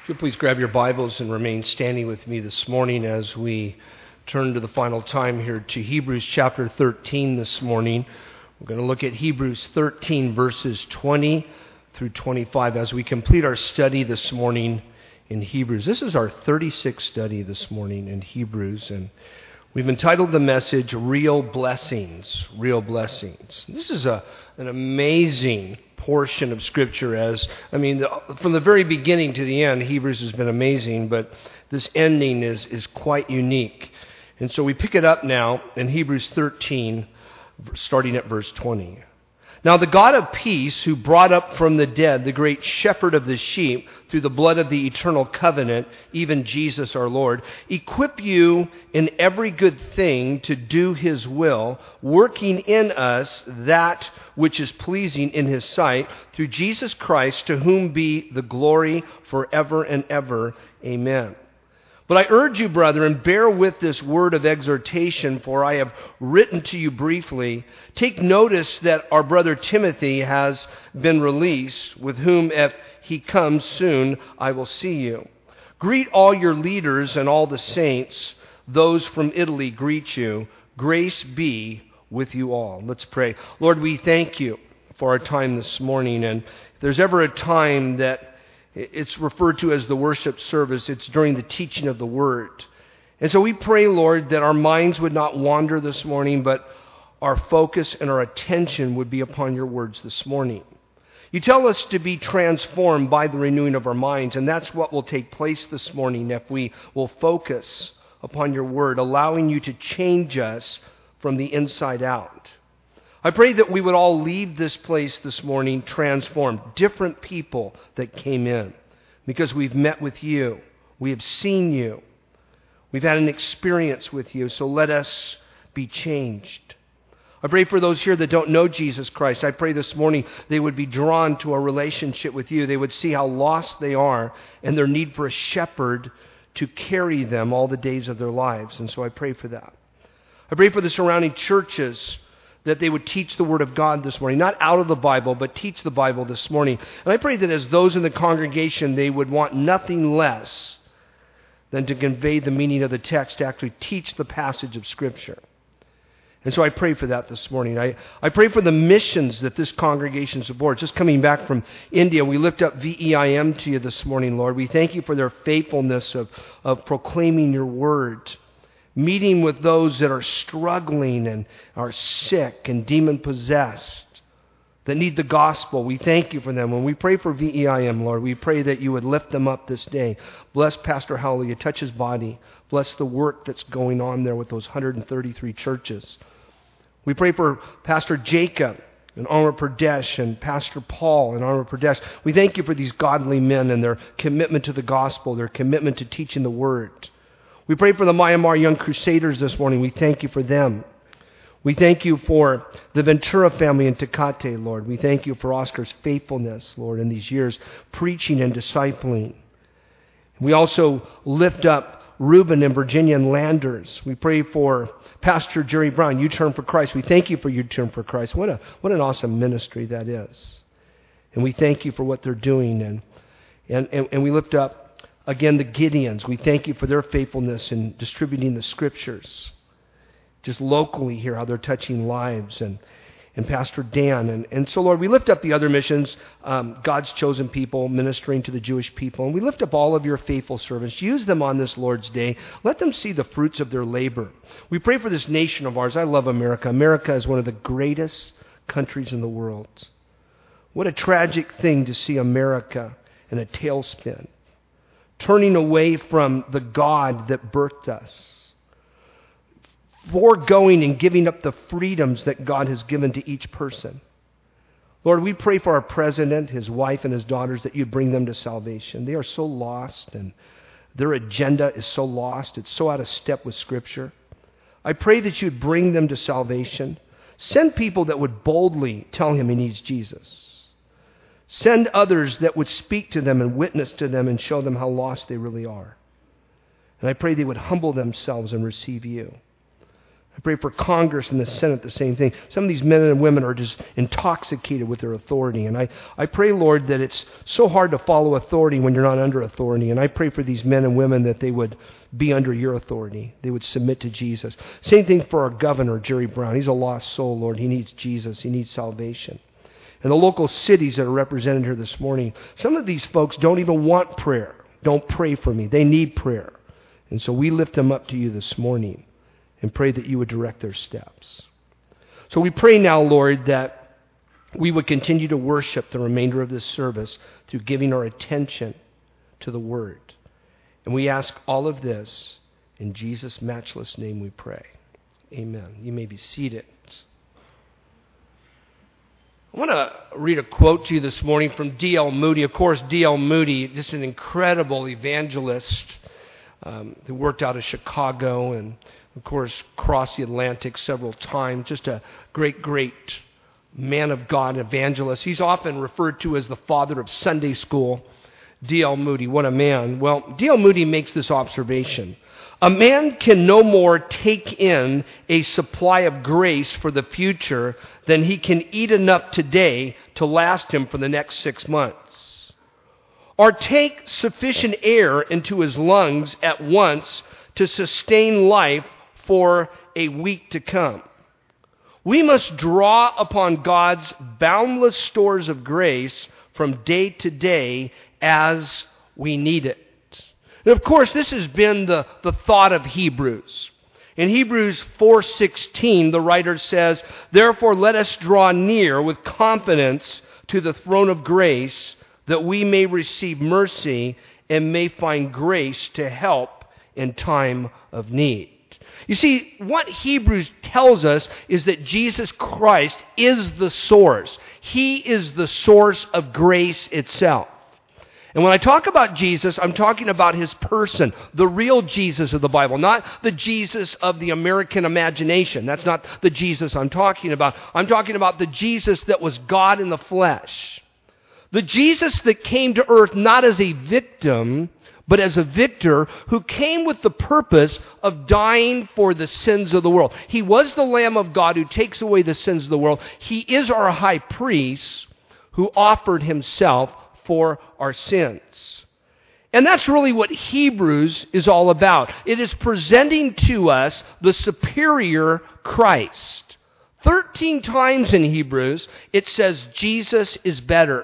If you'll please grab your Bibles and remain standing with me this morning as we turn to the final time here to Hebrews chapter 13 this morning. We're going to look at Hebrews 13 verses 20 through 25 as we complete our study this morning in Hebrews. This is our 36th study this morning in Hebrews, and we've entitled the message, Real Blessings, Real Blessings. This is an amazing portion of Scripture from the very beginning to the end, Hebrews has been amazing, but this ending is quite unique. And so we pick it up now in Hebrews 13, starting at verse 20. Now the God of peace, who brought up from the dead the great shepherd of the sheep through the blood of the eternal covenant, even Jesus our Lord, equip you in every good thing to do His will, working in us that which is pleasing in His sight, through Jesus Christ, to whom be the glory forever and ever. Amen. But I urge you, brethren, bear with this word of exhortation, for I have written to you briefly. Take notice that our brother Timothy has been released, with whom, if he comes soon, I will see you. Greet all your leaders and all the saints. Those from Italy greet you. Grace be with you all. Let's pray. Lord, we thank you for our time this morning. And if there's ever a time that it's referred to as the worship service, it's during the teaching of the Word. And so we pray, Lord, that our minds would not wander this morning, but our focus and our attention would be upon your words this morning. You tell us to be transformed by the renewing of our minds, and that's what will take place this morning if we will focus upon your Word, allowing you to change us from the inside out. I pray that we would all leave this place this morning transformed, different people that came in, because we've met with you, we have seen you, we've had an experience with you, so let us be changed. I pray for those here that don't know Jesus Christ. I pray this morning they would be drawn to a relationship with you. They would see how lost they are and their need for a shepherd to carry them all the days of their lives. And so I pray for that. I pray for the surrounding churches that they would teach the Word of God this morning, not out of the Bible, but teach the Bible this morning. And I pray that as those in the congregation, they would want nothing less than to convey the meaning of the text, to actually teach the passage of Scripture. And so I pray for that this morning. I pray for the missions that this congregation supports. Just coming back from India, we lift up VEIM to you this morning, Lord. We thank you for their faithfulness of proclaiming your Word, meeting with those that are struggling and are sick and demon-possessed, that need the gospel. We thank you for them. When we pray for VEIM, Lord, we pray that you would lift them up this day. Bless Pastor Hallelujah. Touch his body. Bless the work that's going on there with those 133 churches. We pray for Pastor Jacob in Andhra Pradesh and Pastor Paul in Andhra Pradesh. We thank you for these godly men and their commitment to the gospel, their commitment to teaching the Word. We pray for the Myanmar Young Crusaders this morning. We thank you for them. We thank you for the Ventura family in Tecate, Lord. We thank you for Oscar's faithfulness, Lord, in these years, preaching and discipling. We also lift up Reuben in Virginia and Landers. We pray for Pastor Jerry Brown, U-Turn for Christ. We thank you for U-Turn for Christ. What an awesome ministry that is. And we thank you for what they're doing. And we lift up again, the Gideons. We thank you for their faithfulness in distributing the Scriptures. Just locally here, how they're touching lives. And Pastor Dan. And so, Lord, we lift up the other missions, God's chosen people, ministering to the Jewish people. And we lift up all of your faithful servants. Use them on this Lord's Day. Let them see the fruits of their labor. We pray for this nation of ours. I love America. America is one of the greatest countries in the world. What a tragic thing to see America in a tailspin, turning away from the God that birthed us, foregoing and giving up the freedoms that God has given to each person. Lord, we pray for our president, his wife, and his daughters, that you bring them to salvation. They are so lost, and their agenda is so lost. It's so out of step with Scripture. I pray that you'd bring them to salvation. Send people that would boldly tell him he needs Jesus. Send others that would speak to them and witness to them and show them how lost they really are. And I pray they would humble themselves and receive you. I pray for Congress and the Senate, the same thing. Some of these men and women are just intoxicated with their authority. And I pray, Lord, that it's so hard to follow authority when you're not under authority. And I pray for these men and women that they would be under your authority. They would submit to Jesus. Same thing for our governor, Jerry Brown. He's a lost soul, Lord. He needs Jesus. He needs salvation. And the local cities that are represented here this morning, some of these folks don't even want prayer. Don't pray for me. They need prayer. And so we lift them up to you this morning and pray that you would direct their steps. So we pray now, Lord, that we would continue to worship the remainder of this service through giving our attention to the Word. And we ask all of this in Jesus' matchless name we pray. Amen. You may be seated. I want to read a quote to you this morning from D.L. Moody. Of course, D.L. Moody, just an incredible evangelist who worked out of Chicago and, of course, crossed the Atlantic several times. Just a great, great man of God, evangelist. He's often referred to as the father of Sunday school. D.L. Moody, what a man. Well, D.L. Moody makes this observation. A man can no more take in a supply of grace for the future than he can eat enough today to last him for the next 6 months, or take sufficient air into his lungs at once to sustain life for a week to come. We must draw upon God's boundless stores of grace from day to day as we need it. And of course, this has been the thought of Hebrews. In Hebrews 4:16, the writer says, "Therefore let us draw near with confidence to the throne of grace, that we may receive mercy and may find grace to help in time of need." You see, what Hebrews tells us is that Jesus Christ is the source. He is the source of grace itself. And when I talk about Jesus, I'm talking about his person, the real Jesus of the Bible, not the Jesus of the American imagination. That's not the Jesus I'm talking about. I'm talking about the Jesus that was God in the flesh. The Jesus that came to earth not as a victim, but as a victor who came with the purpose of dying for the sins of the world. He was the Lamb of God who takes away the sins of the world. He is our high priest who offered himself for our sins. And that's really what Hebrews is all about. It is presenting to us the superior Christ. 13 times in Hebrews, it says Jesus is better.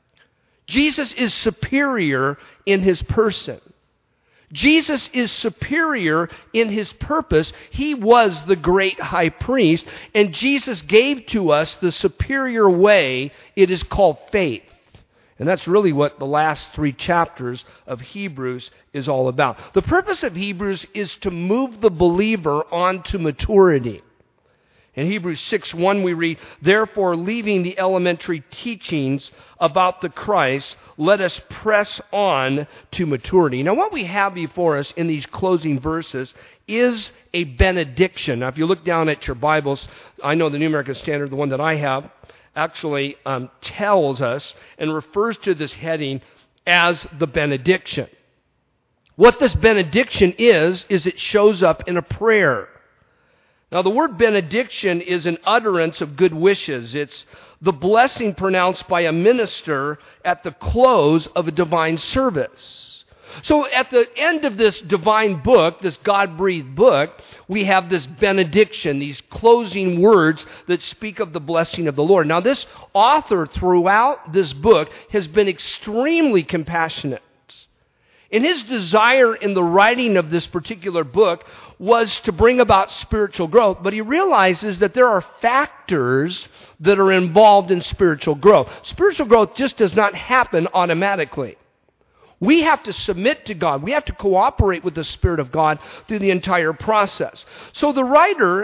Jesus is superior in his person. Jesus is superior in his purpose. He was the great high priest, and Jesus gave to us the superior way. It is called faith. And that's really what the last 3 chapters of Hebrews is all about. The purpose of Hebrews is to move the believer on to maturity. In Hebrews 6:1 we read, "Therefore, leaving the elementary teachings about the Christ, let us press on to maturity." Now, what we have before us in these closing verses is a benediction. Now, if you look down at your Bibles, I know the New American Standard, the one that I have, actually tells us and refers to this heading as the benediction. What this benediction is it shows up in a prayer. Now, the word benediction is an utterance of good wishes. It's the blessing pronounced by a minister at the close of a divine service. So at the end of this divine book, this God-breathed book, we have this benediction, these closing words that speak of the blessing of the Lord. Now, this author throughout this book has been extremely compassionate. And his desire in the writing of this particular book was to bring about spiritual growth, but he realizes that there are factors that are involved in spiritual growth. Spiritual growth just does not happen automatically. We have to submit to God. We have to cooperate with the Spirit of God through the entire process. So the writer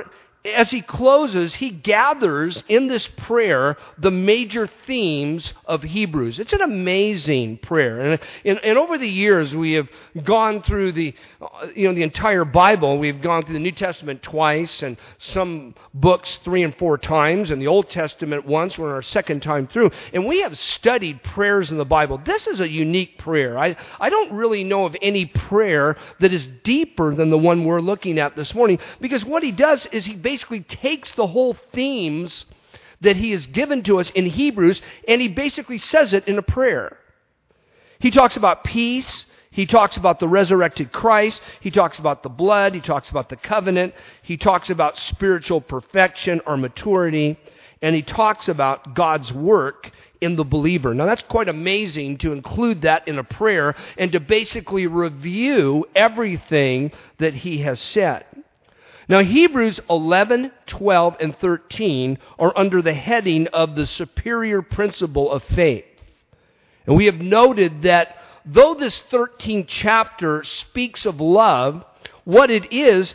as he closes, he gathers in this prayer the major themes of Hebrews. It's an amazing prayer. And over the years, we have gone through the entire Bible. We've gone through the New Testament twice, and some books 3 and 4 times, and the Old Testament once. We're on our second time through. And we have studied prayers in the Bible. This is a unique prayer. I don't really know of any prayer that is deeper than the one we're looking at this morning, because what he does is he basically takes the whole themes that he has given to us in Hebrews, and he basically says it in a prayer. He talks about peace. He talks about the resurrected Christ. He talks about the blood. He talks about the covenant. He talks about spiritual perfection or maturity. And he talks about God's work in the believer. Now that's quite amazing to include that in a prayer and to basically review everything that he has said. Now Hebrews 11, 12, and 13 are under the heading of the superior principle of faith. And we have noted that though this 13th chapter speaks of love, what it is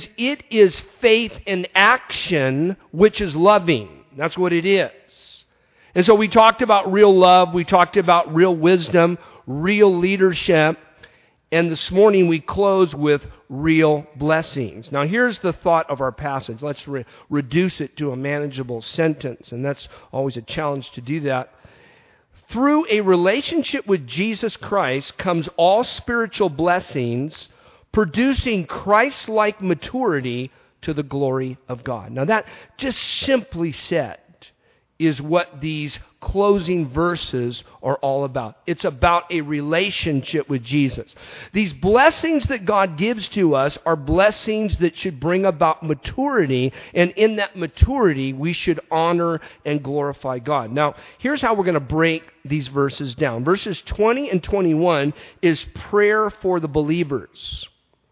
faith in action, which is loving. That's what it is. And so we talked about real love, we talked about real wisdom, real leadership, and this morning we close with real blessings. Now here's the thought of our passage. Let's reduce it to a manageable sentence, and that's always a challenge to do that. Through a relationship with Jesus Christ comes all spiritual blessings, producing Christ-like maturity to the glory of God. Now that, just simply said, is what these closing verses are all about. It's about a relationship with Jesus. These blessings that God gives to us are blessings that should bring about maturity, and in that maturity we should honor and glorify God. Now, here's how we're going to break these verses down. Verses 20 and 21 is prayer for the believers.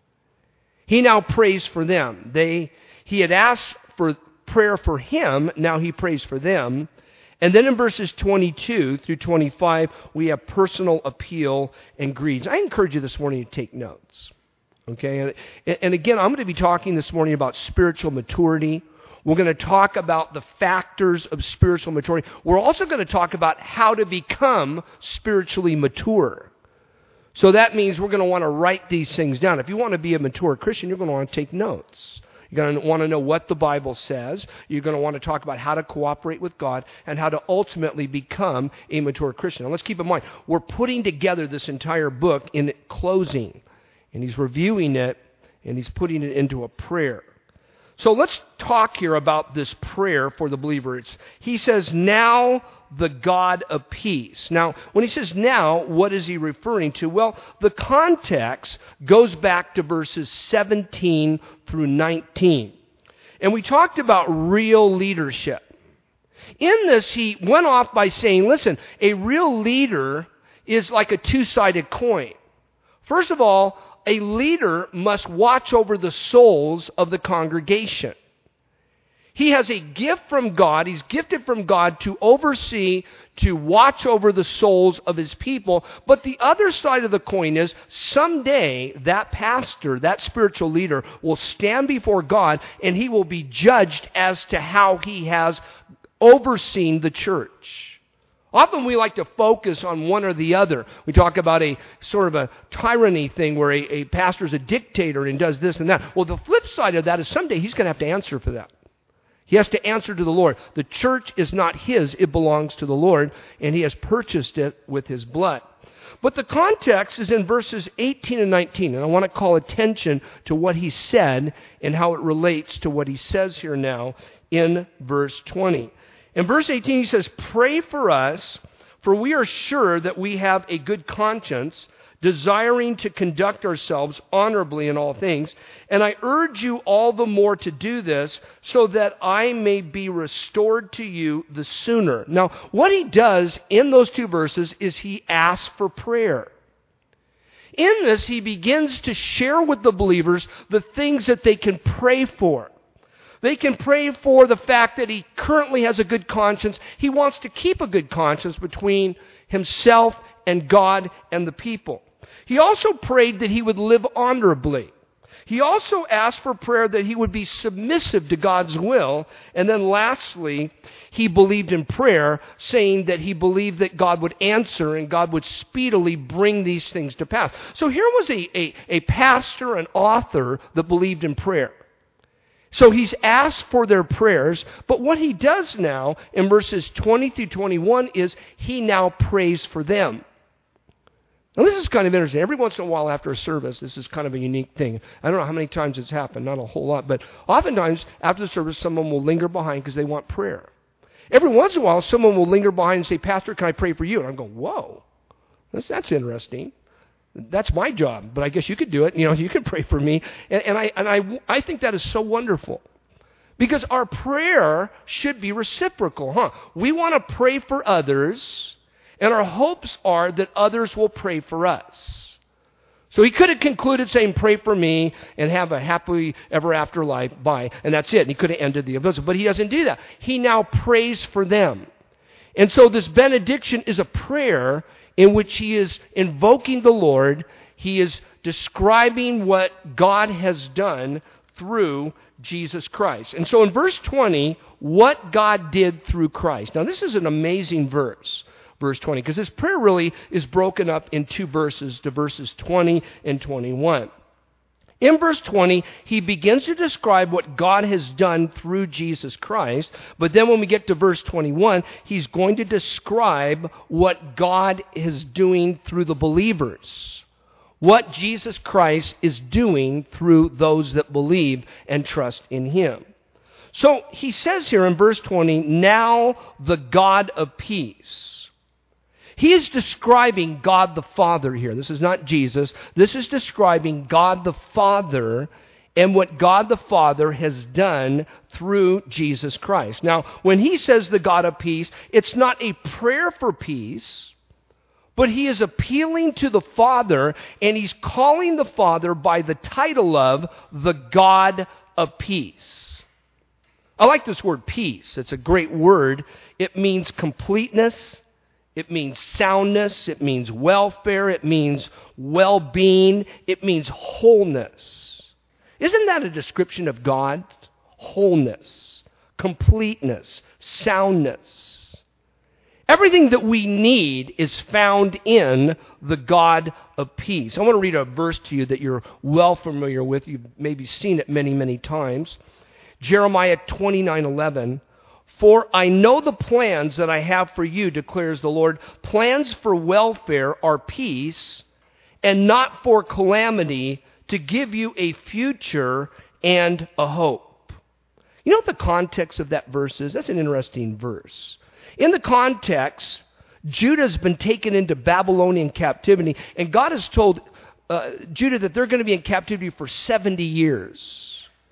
He now prays for them. He had asked for prayer for him, now he prays for them. And then in verses 22 through 25, we have personal appeal and greed. I encourage you this morning to take notes. Okay? And again, I'm going to be talking this morning about spiritual maturity. We're going to talk about the factors of spiritual maturity. We're also going to talk about how to become spiritually mature. So that means we're going to want to write these things down. If you want to be a mature Christian, you're going to want to take notes. You're going to want to know what the Bible says. You're going to want to talk about how to cooperate with God and how to ultimately become a mature Christian. Now let's keep in mind, we're putting together this entire book in closing. And he's reviewing it and he's putting it into a prayer. So let's talk here about this prayer for the believer. He says, now the God of peace. Now, when he says now, what is he referring to? Well, the context goes back to verses 17 through 19. And we talked about real leadership. In this, he went off by saying, listen, a real leader is like a two-sided coin. First of all, a leader must watch over the souls of the congregation. He has a gift from God. He's gifted from God to oversee, to watch over the souls of his people. But the other side of the coin is someday that pastor, that spiritual leader, will stand before God and he will be judged as to how he has overseen the church. Often we like to focus on one or the other. We talk about a sort of a tyranny thing where a pastor's a dictator and does this and that. Well, the flip side of that is someday he's going to have to answer for that. He has to answer to the Lord. The church is not his, it belongs to the Lord, and he has purchased it with his blood. But the context is in verses 18 and 19, and I want to call attention to what he said and how it relates to what he says here now in verse 20. In verse 18 he says, pray for us, for we are sure that we have a good conscience, desiring to conduct ourselves honorably in all things. And I urge you all the more to do this, so that I may be restored to you the sooner. Now, what he does in those two verses is he asks for prayer. In this, he begins to share with the believers the things that they can pray for. They can pray for the fact that he currently has a good conscience. He wants to keep a good conscience between himself and God and the people. He also prayed that he would live honorably. He also asked for prayer that he would be submissive to God's will. And then lastly, he believed in prayer, saying that he believed that God would answer and God would speedily bring these things to pass. So here was a pastor, an author that believed in prayer. So he's asked for their prayers, but what he does now in verses 20 through 21 is he now prays for them. Now this is kind of interesting. Every once in a while after a service, this is kind of a unique thing. I don't know how many times it's happened, not a whole lot, but oftentimes after the service, someone will linger behind because they want prayer. Every once in a while, someone will linger behind and say, Pastor, can I pray for you? And I'm going, whoa, that's interesting. That's my job, but I guess you could do it. You can pray for me. And I think that is so wonderful. Because our prayer should be reciprocal, huh? We want to pray for others, and our hopes are that others will pray for us. So he could have concluded saying, pray for me and have a happily ever after life, bye, and that's it. And he could have ended the episode, but he doesn't do that. He now prays for them. And so this benediction is a prayer in which he is invoking the Lord. He is describing what God has done through Jesus Christ. And so in verse 20, what God did through Christ. Now this is an amazing verse, verse 20, because this prayer really is broken up in two verses, to verses 20 and 21. In verse 20, he begins to describe what God has done through Jesus Christ. But then when we get to verse 21, he's going to describe what God is doing through the believers. What Jesus Christ is doing through those that believe and trust in him. So he says here in verse 20, now the God of peace. He is describing God the Father here. This is not Jesus. This is describing God the Father and what God the Father has done through Jesus Christ. Now, when he says the God of peace, it's not a prayer for peace, but he is appealing to the Father, and he's calling the Father by the title of the God of peace. I like this word peace. It's a great word. It means completeness. It means soundness, it means welfare, it means well-being, it means wholeness. Isn't that a description of God? Wholeness, completeness, soundness. Everything that we need is found in the God of peace. I want to read a verse to you that you're well familiar with. You've maybe seen it many, many times. Jeremiah 29:11. For I know the plans that I have for you, declares the Lord. Plans for welfare are peace and not for calamity, to give you a future and a hope. You know what the context of that verse is? That's an interesting verse. In the context, Judah's been taken into Babylonian captivity, and God has told Judah that they're going to be in captivity for 70 years.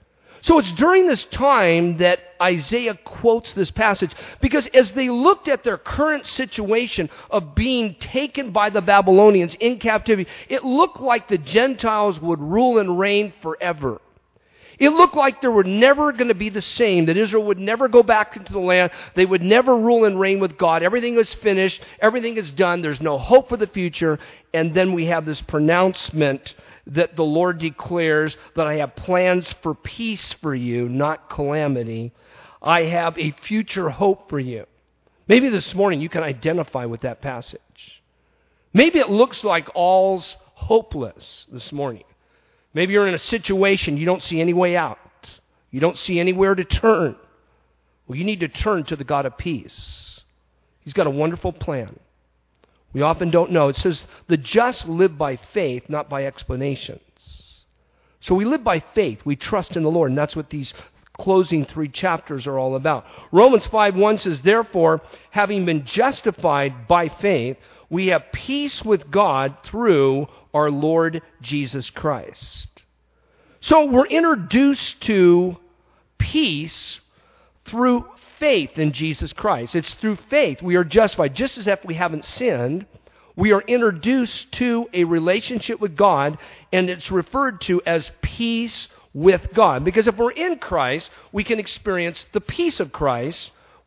So it's during this time that Isaiah quotes this passage, because as they looked at their current situation of being taken by the Babylonians in captivity, it looked like the Gentiles would rule and reign forever. It looked like they were never going to be the same, that Israel would never go back into the land. They would never rule and reign with God. Everything was finished. Everything is done. There's no hope for the future. And then we have this pronouncement that the Lord declares that I have plans for peace for you, not calamity. I have a future hope for you. Maybe this morning you can identify with that passage. Maybe it looks like all's hopeless this morning. Maybe you're in a situation you don't see any way out. You don't see anywhere to turn. Well, you need to turn to the God of peace. He's got a wonderful plan. We often don't know. It says, the just live by faith, not by explanations. So we live by faith. We trust in the Lord, and that's what these closing 3 chapters are all about. Romans 5:1 says, therefore, having been justified by faith, we have peace with God through our Lord Jesus Christ. So we're introduced to peace through faith in Jesus Christ. It's through faith we are justified. Just as if we haven't sinned, we are introduced to a relationship with God, and it's referred to as peace with God. Because if we're in Christ, we can experience the peace of Christ,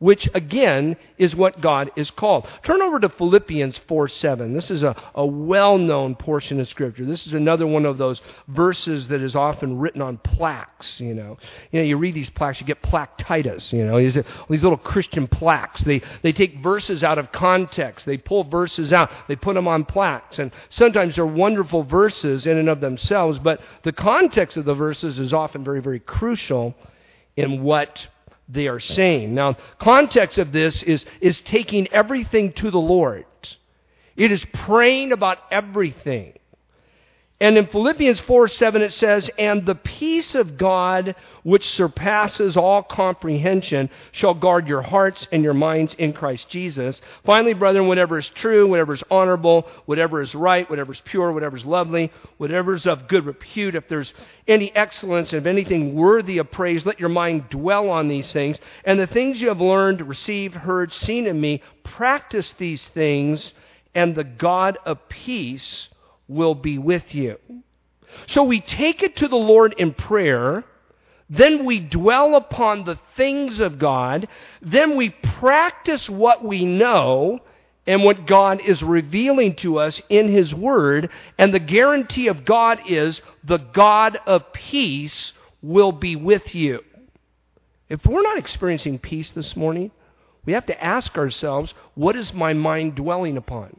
which again is what God is called. Turn over to Philippians 4:7. This is a well-known portion of Scripture. This is another one of those verses that is often written on plaques, You read these plaques, you get plactitis, these little Christian plaques. They take verses out of context. They pull verses out. They put them on plaques. And sometimes they're wonderful verses in and of themselves, but the context of the verses is often very, very crucial in what they are saying. Now, context of this is taking everything to the Lord. It is praying about everything. And in Philippians 4:7 it says, "And the peace of God, which surpasses all comprehension, shall guard your hearts and your minds in Christ Jesus. Finally, brethren, whatever is true, whatever is honorable, whatever is right, whatever is pure, whatever is lovely, whatever is of good repute, if there's any excellence, if anything worthy of praise, let your mind dwell on these things. And the things you have learned, received, heard, seen in me, practice these things, and the God of peace will be with you." So we take it to the Lord in prayer, then we dwell upon the things of God, then we practice what we know and what God is revealing to us in His Word, and the guarantee of God is the God of peace will be with you. If we're not experiencing peace this morning, we have to ask ourselves, what is my mind dwelling upon?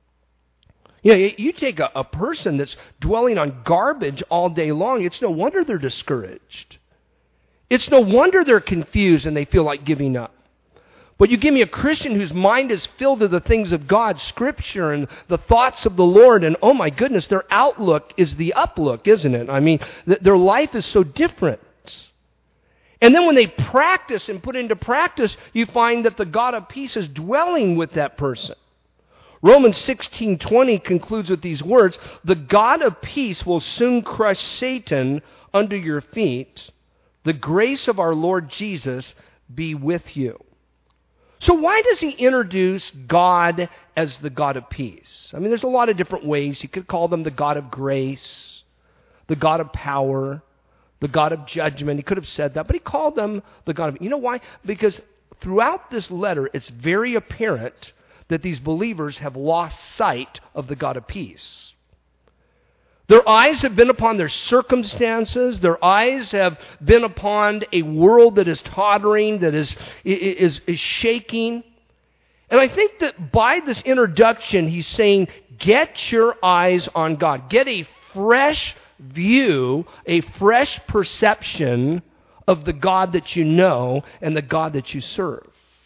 You take a person that's dwelling on garbage all day long, it's no wonder they're discouraged. It's no wonder they're confused and they feel like giving up. But you give me a Christian whose mind is filled with the things of God, Scripture, and the thoughts of the Lord, and oh my goodness, their outlook is the uplook, isn't it? I mean, their life is so different. And then when they practice and put into practice, you find that the God of peace is dwelling with that person. Romans 16:20 concludes with these words, "The God of peace will soon crush Satan under your feet. The grace of our Lord Jesus be with you." So why does he introduce God as the God of peace? I mean, there's a lot of different ways. You could call them the God of grace, the God of power, the God of judgment. He could have said that, but he called them the God of... You know why? Because throughout this letter, it's very apparent that these believers have lost sight of the God of peace. Their eyes have been upon their circumstances. Their eyes have been upon a world that is tottering, that is shaking. And I think that by this introduction, he's saying, get your eyes on God. Get a fresh view, a fresh perception of the God that you know and the God that you serve.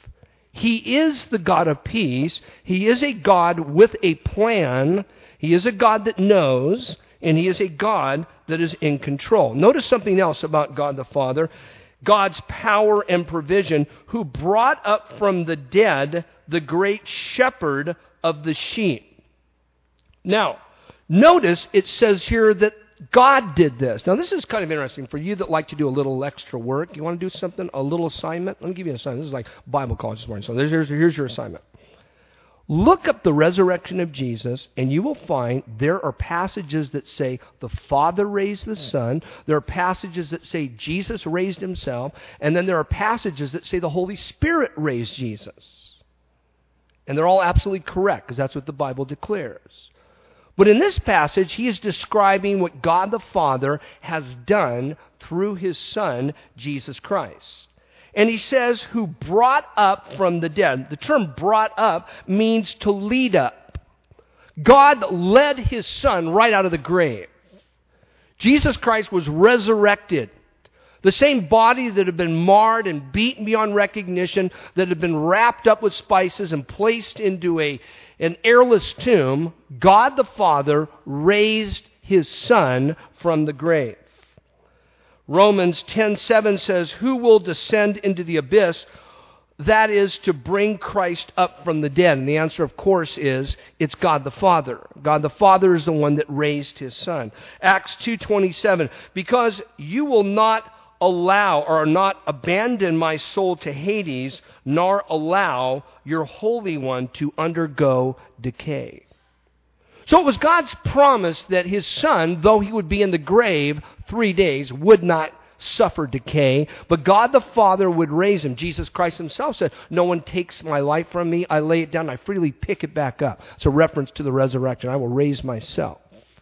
He is the God of peace. He is a God with a plan. He is a God that knows, and He is a God that is in control. Notice something else about God the Father. God's power and provision, who brought up from the dead the great shepherd of the sheep. Now, notice it says here that God did this. Now, this is kind of interesting for you that like to do a little extra work. You want to do something, a little assignment? Let me give you an assignment. This is like Bible college this morning. So here's your assignment. Look up the resurrection of Jesus, and you will find there are passages that say the Father raised the Son. There are passages that say Jesus raised Himself. And then there are passages that say the Holy Spirit raised Jesus. And they're all absolutely correct, because that's what the Bible declares. But in this passage, he is describing what God the Father has done through His Son, Jesus Christ. And he says, who brought up from the dead. The term brought up means to lead up. God led His Son right out of the grave. Jesus Christ was resurrected. The same body that had been marred and beaten beyond recognition, that had been wrapped up with spices and placed into an airless tomb, God the Father raised His Son from the grave. Romans 10:7 says, who will descend into the abyss? That is to bring Christ up from the dead. And the answer, of course, is it's God the Father. God the Father is the one that raised His Son. Acts 2:27, because you will not allow or not abandon my soul to Hades, nor allow your Holy One to undergo decay. So it was God's promise that His Son, though He would be in the grave 3 days, would not suffer decay, but God the Father would raise him. Jesus Christ himself said, no one takes my life from me. I lay it down. I freely pick it back up. It's a reference to the resurrection. I will raise myself.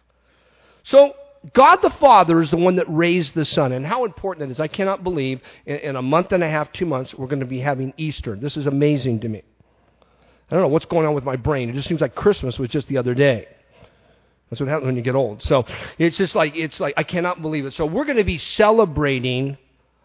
So God the Father is the one that raised the Son. And how important that is. I cannot believe in a month and a half, 2 months, we're going to be having Easter. This is amazing to me. I don't know what's going on with my brain. It just seems like Christmas was just the other day. That's what happens when you get old. So it's like I cannot believe it. So we're going to be celebrating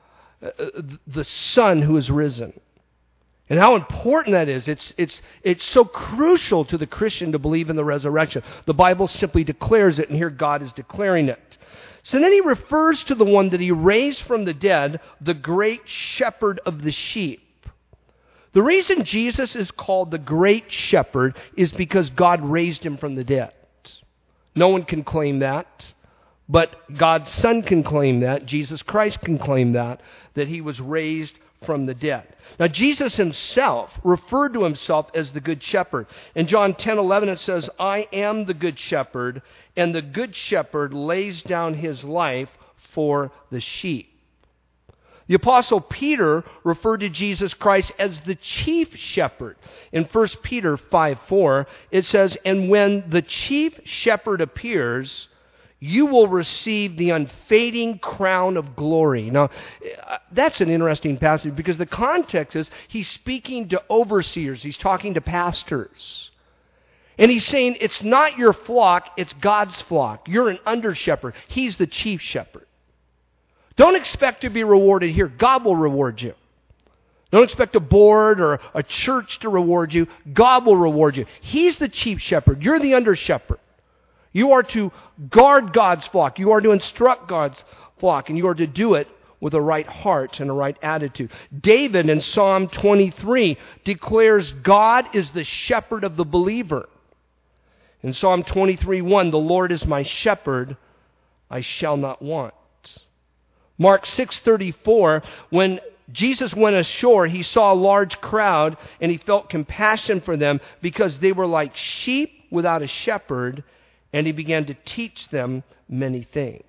the Son who is risen. And how important that is. It's so crucial to the Christian to believe in the resurrection. The Bible simply declares it, and here God is declaring it. So then he refers to the one that he raised from the dead, the great shepherd of the sheep. The reason Jesus is called the great shepherd is because God raised him from the dead. No one can claim that, but God's Son can claim that. Jesus Christ can claim that he was raised from the dead. Now, Jesus himself referred to himself as the good shepherd. In John 10:11 it says, I am the good shepherd, and the good shepherd lays down his life for the sheep. The Apostle Peter referred to Jesus Christ as the chief shepherd. In 1 Peter 5:4, it says, and when the chief shepherd appears, you will receive the unfading crown of glory. Now, that's an interesting passage because the context is he's speaking to overseers. He's talking to pastors. And he's saying it's not your flock, it's God's flock. You're an under shepherd. He's the chief shepherd. Don't expect to be rewarded here. God will reward you. Don't expect a board or a church to reward you. God will reward you. He's the chief shepherd. You're the under shepherd. You are to guard God's flock. You are to instruct God's flock. And you are to do it with a right heart and a right attitude. David in Psalm 23 declares God is the shepherd of the believer. In Psalm 23:1, the Lord is my shepherd, I shall not want. Mark 6:34, when Jesus went ashore, he saw a large crowd, and he felt compassion for them because they were like sheep without a shepherd, and he began to teach them many things.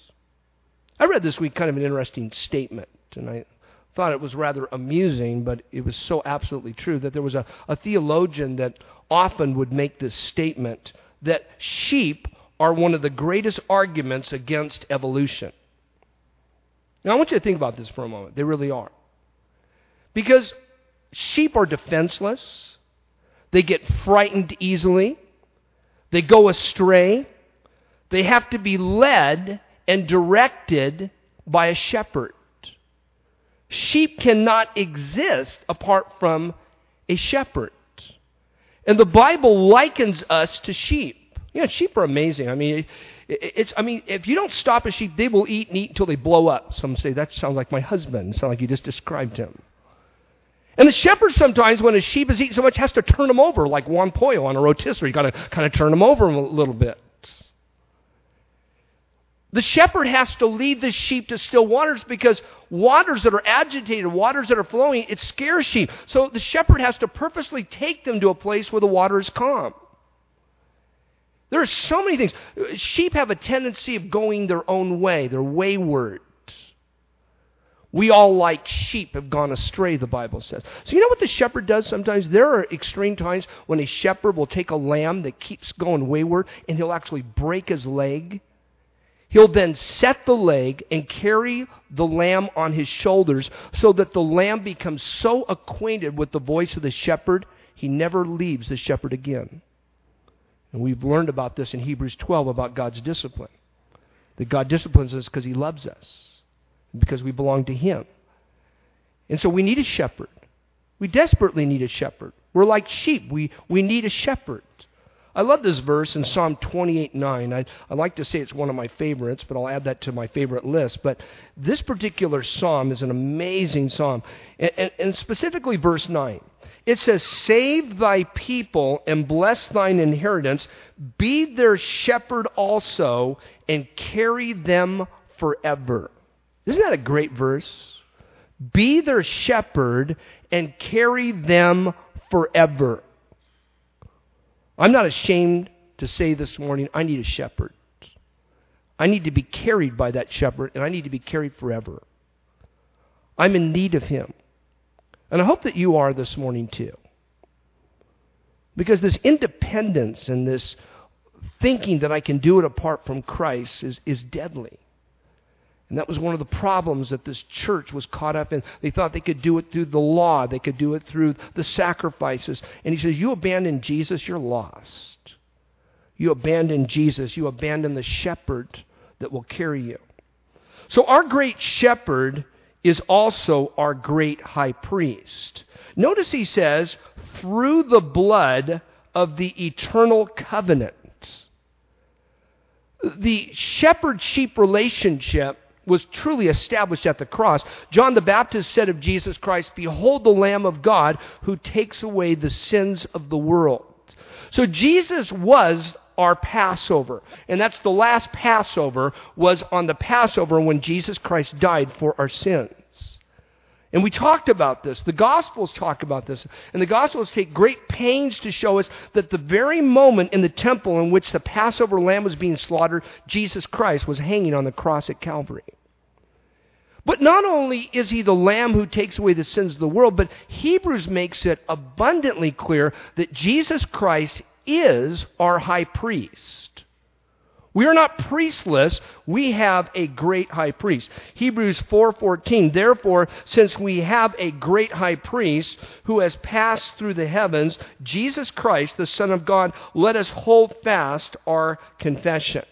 I read this week kind of an interesting statement, and I thought it was rather amusing, but it was so absolutely true, that there was a theologian that often would make this statement, that sheep are one of the greatest arguments against evolution. Now, I want you to think about this for a moment. They really are. Because sheep are defenseless. They get frightened easily. They go astray. They have to be led and directed by a shepherd. Sheep cannot exist apart from a shepherd. And the Bible likens us to sheep. You know, sheep are amazing. I mean, if you don't stop a sheep, they will eat and eat until they blow up. Some say, that sounds like my husband. It sounds like you just described him. And the shepherd sometimes, when a sheep is eating so much, has to turn him over, like Juan Pollo on a rotisserie. You've got to kind of turn him over a little bit. The shepherd has to lead the sheep to still waters, because waters that are agitated, waters that are flowing, it scares sheep. So the shepherd has to purposely take them to a place where the water is calm. There are so many things. Sheep have a tendency of going their own way. They're wayward. We all, like sheep, have gone astray, the Bible says. So you know what the shepherd does sometimes? There are extreme times when a shepherd will take a lamb that keeps going wayward, and he'll actually break his leg. He'll then set the leg and carry the lamb on his shoulders so that the lamb becomes so acquainted with the voice of the shepherd, he never leaves the shepherd again. And we've learned about this in Hebrews 12 about God's discipline. That God disciplines us because he loves us, because we belong to him. And so we need a shepherd. We desperately need a shepherd. We're like sheep. We need a shepherd. I love this verse in Psalm 28:9. I like to say it's one of my favorites, but I'll add that to my favorite list. But this particular psalm is an amazing psalm. And specifically verse 9. It says, "Save thy people and bless thine inheritance. Be their shepherd also and carry them forever." Isn't that a great verse? Be their shepherd and carry them forever. I'm not ashamed to say this morning, I need a shepherd. I need to be carried by that shepherd, and I need to be carried forever. I'm in need of him. And I hope that you are this morning too. Because this independence and this thinking that I can do it apart from Christ is deadly. And that was one of the problems that this church was caught up in. They thought they could do it through the law. They could do it through the sacrifices. And he says, you abandon Jesus, you're lost. You abandon Jesus. You abandon the shepherd that will carry you. So our great shepherd is also our great high priest. Notice he says, through the blood of the eternal covenant. The shepherd-sheep relationship was truly established at the cross. John the Baptist said of Jesus Christ, behold the Lamb of God who takes away the sins of the world. So Jesus was our Passover. And that's the last Passover was on the Passover when Jesus Christ died for our sins. And we talked about this. The Gospels talk about this. And the Gospels take great pains to show us that the very moment in the temple in which the Passover lamb was being slaughtered, Jesus Christ was hanging on the cross at Calvary. But not only is he the lamb who takes away the sins of the world, but Hebrews makes it abundantly clear that Jesus Christ is our high priest. We are not priestless. We have a great high priest. Hebrews 4:14, therefore, since we have a great high priest who has passed through the heavens, Jesus Christ, the Son of God, let us hold fast our confession.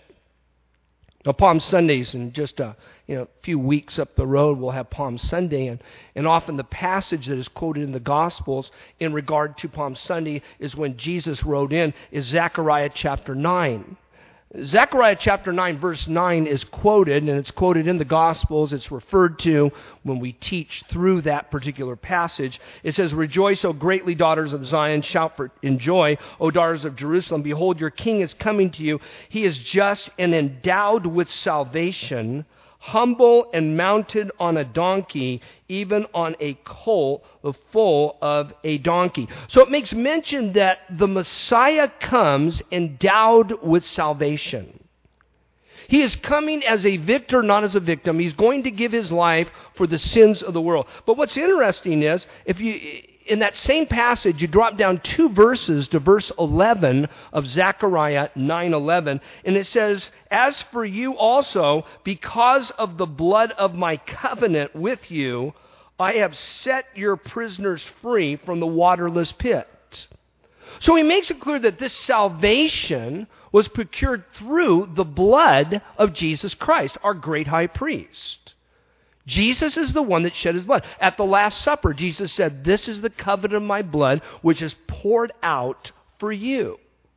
Now, Palm Sundays, in just a few weeks up the road, we'll have Palm Sunday, and often the passage that is quoted in the Gospels in regard to Palm Sunday is when Jesus rode in, is Zechariah chapter 9. Zechariah chapter 9, verse 9 is quoted, and it's quoted in the Gospels. It's referred to when we teach through that particular passage. It says, rejoice, O greatly, daughters of Zion, shout for in joy, O daughters of Jerusalem. Behold, your king is coming to you. He is just and endowed with salvation, humble and mounted on a donkey, even on a colt, the foal of a donkey. So it makes mention that the Messiah comes endowed with salvation. He is coming as a victor, not as a victim. He's going to give his life for the sins of the world. But what's interesting is, in that same passage, you drop down 2 verses to verse 11 of Zechariah 9:11, and it says, as for you also, because of the blood of my covenant with you, I have set your prisoners free from the waterless pit. So he makes it clear that this salvation was procured through the blood of Jesus Christ, our great high priest. Jesus is the one that shed his blood. At the Last Supper, Jesus said, this is the covenant of my blood, which is poured out for you.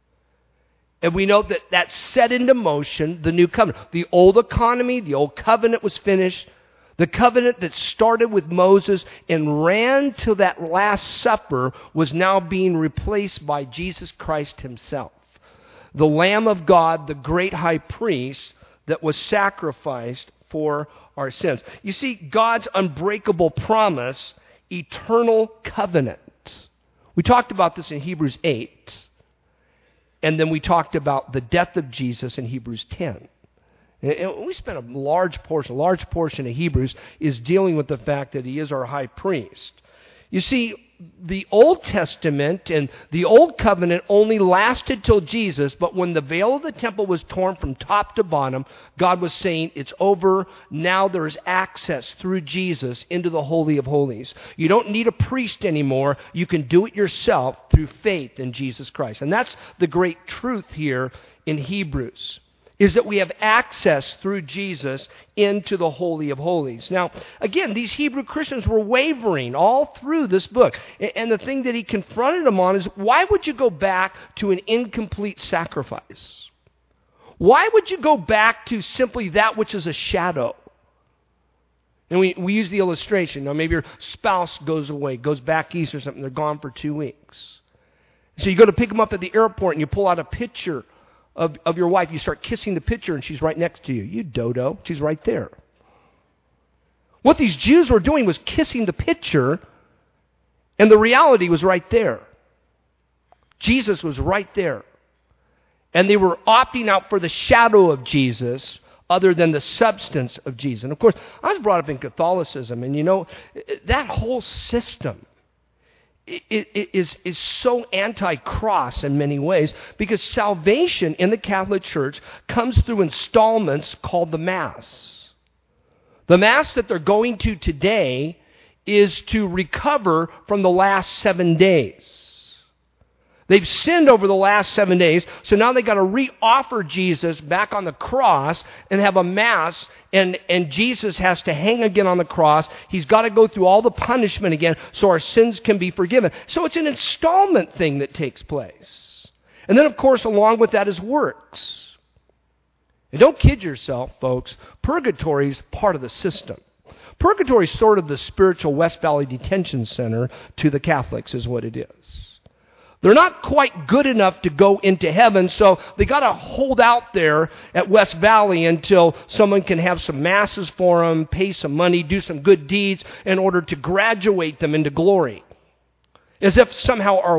And we know that that set into motion the new covenant. The old economy, the old covenant was finished. The covenant that started with Moses and ran to that Last Supper was now being replaced by Jesus Christ himself. The Lamb of God, the great high priest that was sacrificed for our sins. You see, God's unbreakable promise, eternal covenant. We talked about this in Hebrews 8. And then we talked about the death of Jesus in Hebrews 10. And we spent a large portion of Hebrews is dealing with the fact that he is our high priest. You see, the Old Testament and the Old Covenant only lasted till Jesus, but when the veil of the temple was torn from top to bottom, God was saying, it's over. Now there is access through Jesus into the Holy of Holies. You don't need a priest anymore. You can do it yourself through faith in Jesus Christ. And that's the great truth here in Hebrews, is that we have access through Jesus into the Holy of Holies. Now, again, these Hebrew Christians were wavering all through this book. And the thing that he confronted them on is, why would you go back to an incomplete sacrifice? Why would you go back to simply that which is a shadow? And we use the illustration. Now, maybe your spouse goes away, goes back east or something. They're gone for 2 weeks. So you go to pick them up at the airport and you pull out a picture of your wife. You start kissing the picture and she's right next to you. You dodo. She's right there. What these Jews were doing was kissing the picture, and the reality was right there. Jesus was right there. And they were opting out for the shadow of Jesus other than the substance of Jesus. And of course, I was brought up in Catholicism, and that whole system is so anti-cross in many ways, because salvation in the Catholic Church comes through installments called the Mass. The Mass that they're going to today is to recover from the last 7 days. They've sinned over the last 7 days, so now they've got to re-offer Jesus back on the cross and have a Mass, and Jesus has to hang again on the cross. He's got to go through all the punishment again so our sins can be forgiven. So it's an installment thing that takes place. And then, of course, along with that is works. And don't kid yourself, folks. Purgatory is part of the system. Purgatory is sort of the spiritual West Valley Detention Center to the Catholics, is what it is. They're not quite good enough to go into heaven, so they got to hold out there at West Valley until someone can have some masses for them, pay some money, do some good deeds in order to graduate them into glory. As if somehow our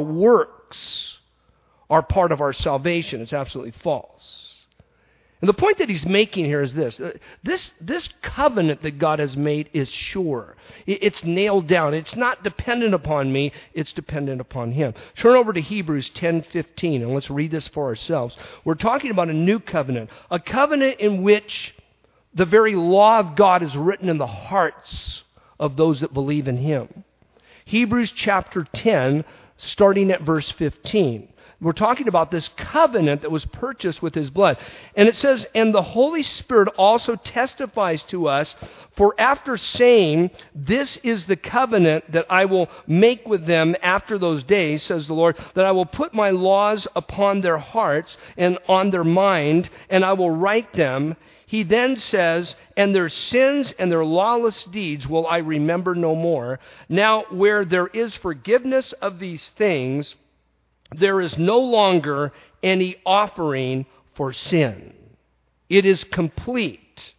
works are part of our salvation. It's absolutely false. And the point that he's making here is this. This covenant that God has made is sure. It's nailed down. It's not dependent upon me. It's dependent upon him. Turn over to Hebrews 10:15, and let's read this for ourselves. We're talking about a new covenant, a covenant in which the very law of God is written in the hearts of those that believe in him. Hebrews chapter 10, starting at verse 15. We're talking about this covenant that was purchased with his blood. And it says, "And the Holy Spirit also testifies to us, for after saying, 'This is the covenant that I will make with them after those days,' says the Lord, 'that I will put my laws upon their hearts and on their mind, and I will write them.' He then says, 'And their sins and their lawless deeds will I remember no more. Now, where there is forgiveness of these things, there is no longer any offering for sin.'" It is complete.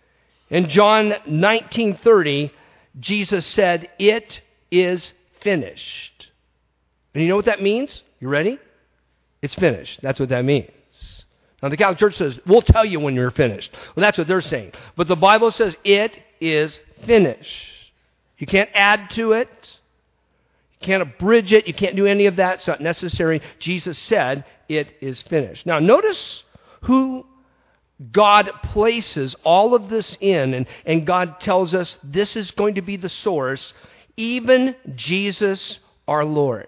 In John 19:30, Jesus said, "It is finished." And you know what that means? You ready? It's finished. That's what that means. Now the Catholic Church says, "We'll tell you when you're finished." Well, that's what they're saying. But the Bible says, "It is finished." You can't add to it. You can't abridge it. You can't do any of that. It's not necessary. Jesus said, "It is finished." Now, notice who God places all of this in, and God tells us this is going to be the source, even Jesus our Lord.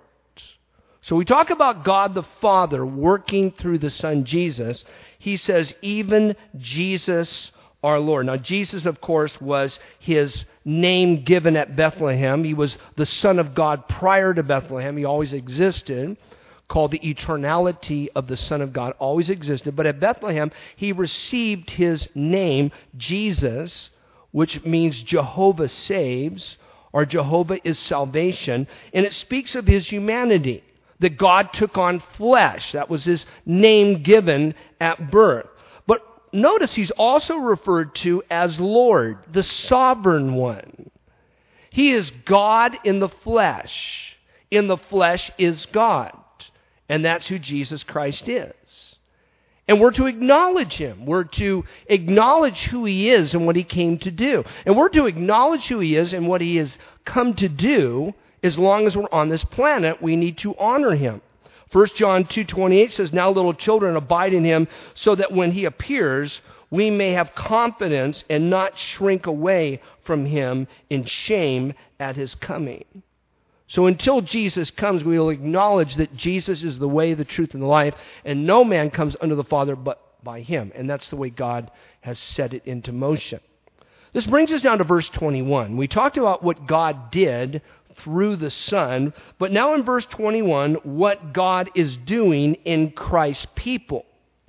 So we talk about God the Father working through the Son Jesus. He says, even Jesus our Lord. Now, Jesus, of course, was his name given at Bethlehem. He was the Son of God prior to Bethlehem. He always existed, called the eternality of the Son of God, always existed. But at Bethlehem, he received his name, Jesus, which means Jehovah saves, or Jehovah is salvation. And it speaks of his humanity, that God took on flesh. That was his name given at birth. But notice he's also referred to as Lord, the sovereign one. He is God in the flesh. In the flesh is God. And that's who Jesus Christ is. And we're to acknowledge him. We're to acknowledge who he is and what he came to do. And we're to acknowledge who he is and what he has come to do. As long as we're on this planet, we need to honor him. 1 John 2:28 says, "Now little children, abide in him, so that when he appears, we may have confidence and not shrink away from him in shame at his coming." So until Jesus comes, we will acknowledge that Jesus is the way, the truth, and the life, and no man comes unto the Father but by him. And that's the way God has set it into motion. This brings us down to verse 21. We talked about what God did through the Son, but now in verse 21, what God is doing in Christ's people.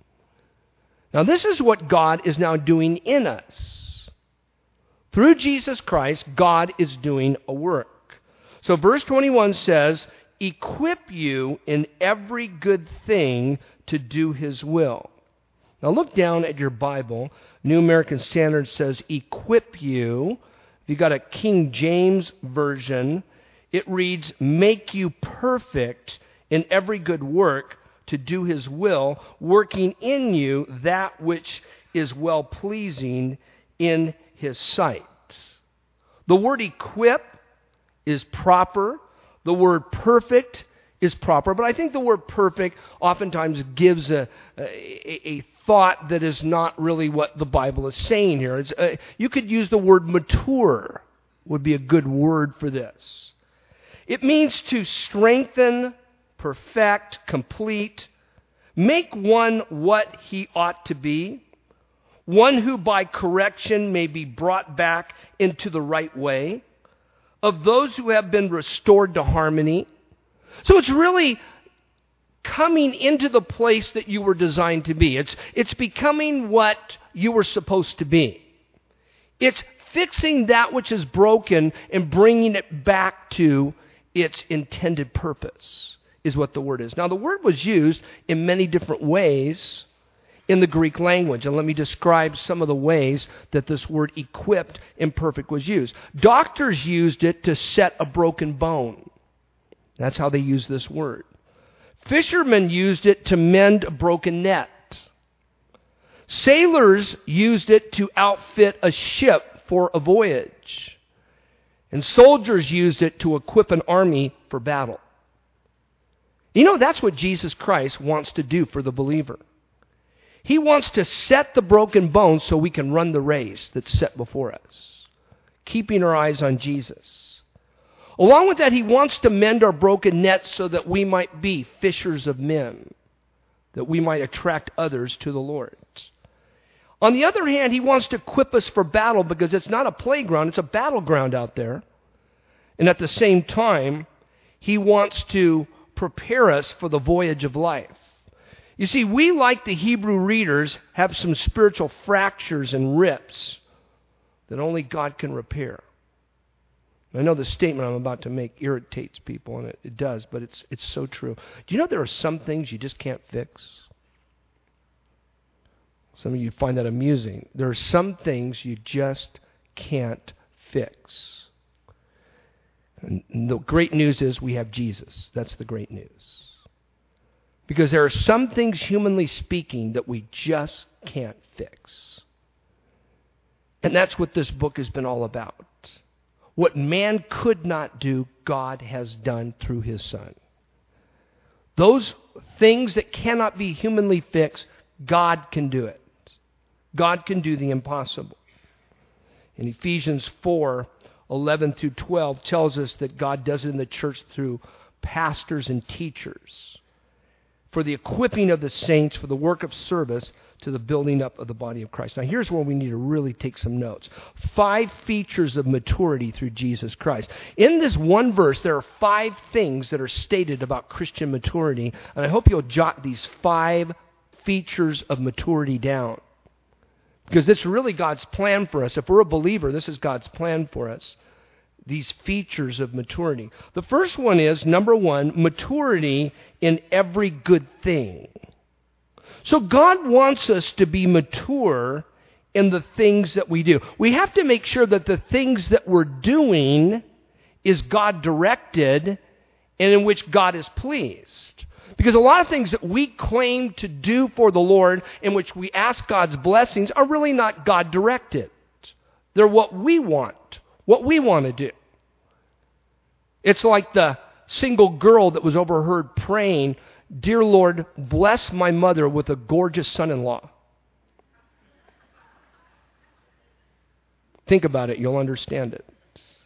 Now this is what God is now doing in us. Through Jesus Christ, God is doing a work. So verse 21 says, "Equip you in every good thing to do his will." Now look down at your Bible. New American Standard says, "Equip you." If you've got a King James Version, it reads, "Make you perfect in every good work to do his will, working in you that which is well-pleasing in His sight. The word equip is proper. The word perfect is proper. But I think the word perfect oftentimes gives a thought that is not really what the Bible is saying here. You could use the word mature, would be a good word for this. It means to strengthen, perfect, complete, make one what he ought to be, one who by correction may be brought back into the right way, of those who have been restored to harmony. So it's really coming into the place that you were designed to be. It's becoming what you were supposed to be. It's fixing that which is broken and bringing it back to its intended purpose, is what the word is. Now, the word was used in many different ways in the Greek language. And let me describe some of the ways that this word equipped and perfect was used. Doctors used it to set a broken bone. That's how they use this word. Fishermen used it to mend a broken net. Sailors used it to outfit a ship for a voyage. And soldiers used it to equip an army for battle. You know, that's what Jesus Christ wants to do for the believer. He wants to set the broken bones so we can run the race that's set before us, keeping our eyes on Jesus. Along with that, He wants to mend our broken nets so that we might be fishers of men, that we might attract others to the Lord. On the other hand, He wants to equip us for battle because it's not a playground, it's a battleground out there. And at the same time, He wants to prepare us for the voyage of life. You see, we, like the Hebrew readers, have some spiritual fractures and rips that only God can repair. I know the statement I'm about to make irritates people, and it does, but it's so true. Do you know there are some things you just can't fix? Some of you find that amusing. There are some things you just can't fix. And the great news is we have Jesus. That's the great news. Because there are some things, humanly speaking, that we just can't fix. And that's what this book has been all about. What man could not do, God has done through His Son. Those things that cannot be humanly fixed, God can do it. God can do the impossible. In Ephesians 4:11-12 tells us that God does it in the church through pastors and teachers, for the equipping of the saints, for the work of service, to the building up of the body of Christ. Now here's where we need to really take some notes. 5 features of maturity through Jesus Christ. In this one verse, there are 5 things that are stated about Christian maturity, and I hope you'll jot these 5 features of maturity down. Because this is really God's plan for us. If we're a believer, this is God's plan for us. These features of maturity. The first one is, number 1, maturity in every good thing. So God wants us to be mature in the things that we do. We have to make sure that the things that we're doing is God-directed and in which God is pleased. Because a lot of things that we claim to do for the Lord, in which we ask God's blessings, are really not God-directed. They're what we want to do. It's like the single girl that was overheard praying, "Dear Lord, bless my mother with a gorgeous son-in-law." Think about it, you'll understand it.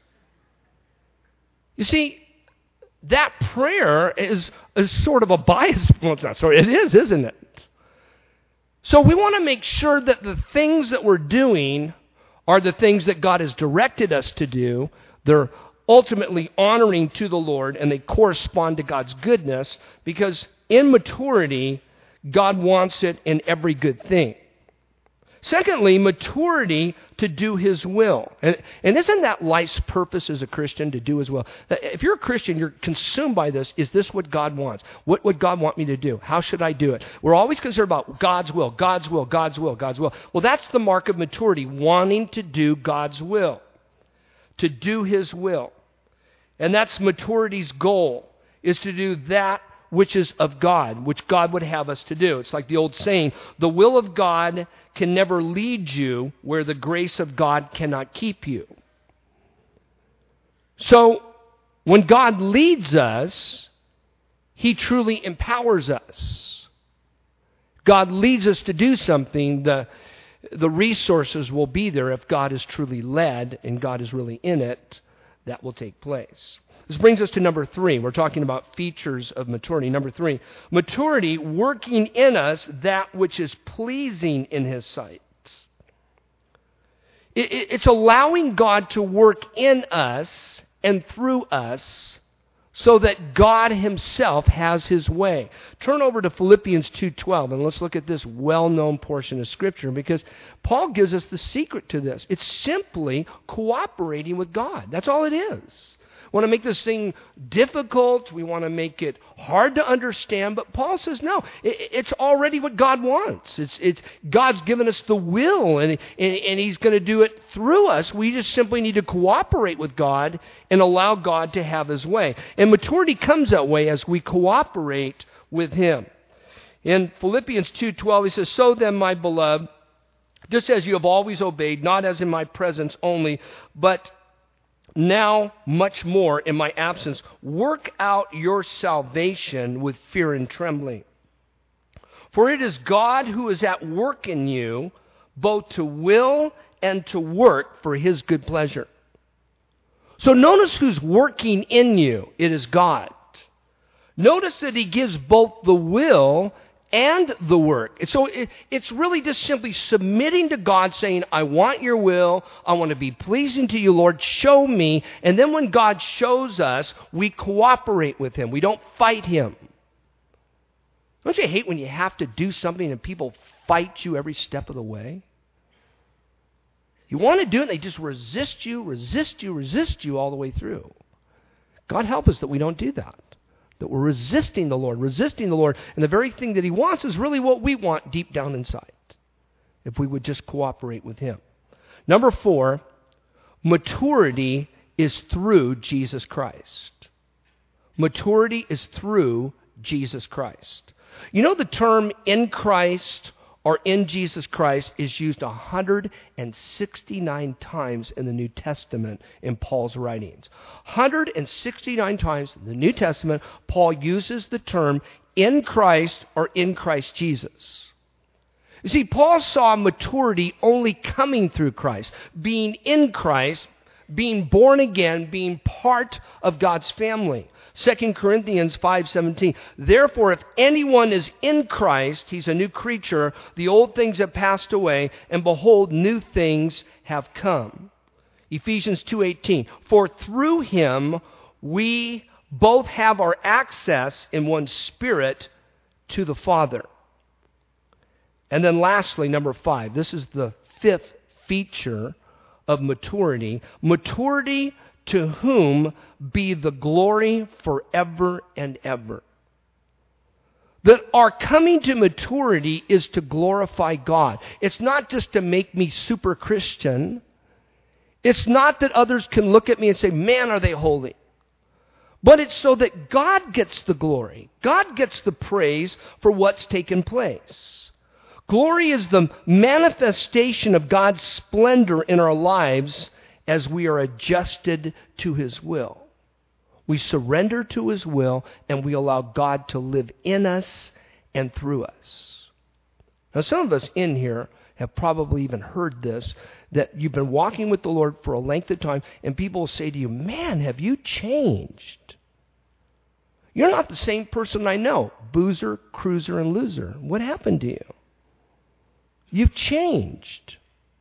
You see, that prayer is sort of a bias. Well, it's not sorry. It is, isn't it? So we want to make sure that the things that we're doing are the things that God has directed us to do. They're ultimately honoring to the Lord, and they correspond to God's goodness, because in maturity, God wants it in every good thing. Secondly, maturity to do His will. And isn't that life's purpose as a Christian, to do His will? If you're a Christian, you're consumed by this. Is this what God wants? What would God want me to do? How should I do it? We're always concerned about God's will, God's will, God's will, God's will. Well, that's the mark of maturity, wanting to do God's will, to do His will. And that's maturity's goal, is to do that which is of God, which God would have us to do. It's like the old saying, the will of God can never lead you where the grace of God cannot keep you. So, when God leads us, He truly empowers us. God leads us to do something, the resources will be there if God is truly led and God is really in it. That will take place. This brings us to number 3. We're talking about features of maturity. Number 3, maturity working in us that which is pleasing in His sight. It's allowing God to work in us and through us so that God Himself has His way. Turn over to Philippians 2:12 and let's look at this well-known portion of Scripture because Paul gives us the secret to this. It's simply cooperating with God. That's all it is. We want to make this thing difficult. We want to make it hard to understand. But Paul says, no, it's already what God wants. It's God's given us the will, and He's going to do it through us. We just simply need to cooperate with God and allow God to have His way. And maturity comes that way as we cooperate with Him. In Philippians 2:12, he says, so then, my beloved, just as you have always obeyed, not as in my presence only, but now much more in my absence, work out your salvation with fear and trembling. For it is God who is at work in you, both to will and to work for His good pleasure. So notice who's working in you. It is God. Notice that He gives both the will and the work. So it's really just simply submitting to God, saying, I want your will. I want to be pleasing to you, Lord. Show me. And then when God shows us, we cooperate with Him. We don't fight Him. Don't you hate when you have to do something and people fight you every step of the way? You want to do it, and they just resist you all the way through. God help us that we don't do that. That we're resisting the Lord, and the very thing that He wants is really what we want deep down inside, if we would just cooperate with Him. Number 4, maturity is through Jesus Christ. Maturity is through Jesus Christ. You know the term in Christ or in Jesus Christ is used 169 times in the New Testament in Paul's writings. 169 times in the New Testament, Paul uses the term in Christ or in Christ Jesus. You see, Paul saw maturity only coming through Christ, being in Christ, being born again, being part of God's family. 2 Corinthians 5:17. Therefore, if anyone is in Christ, he's a new creature. The old things have passed away, and behold, new things have come. Ephesians 2:18. For through Him we both have our access in one Spirit to the Father. And then lastly, number 5. This is the 5th feature of maturity. Maturity to whom be the glory forever and ever. That our coming to maturity is to glorify God. It's not just to make me super Christian. It's not that others can look at me and say, man, are they holy. But it's so that God gets the glory. God gets the praise for what's taken place. Glory is the manifestation of God's splendor in our lives as we are adjusted to His will. We surrender to His will and we allow God to live in us and through us. Now, some of us in here have probably even heard this, that you've been walking with the Lord for a length of time and people will say to you, man, have you changed? You're not the same person I know. Boozer, cruiser, and loser. What happened to you? You've changed.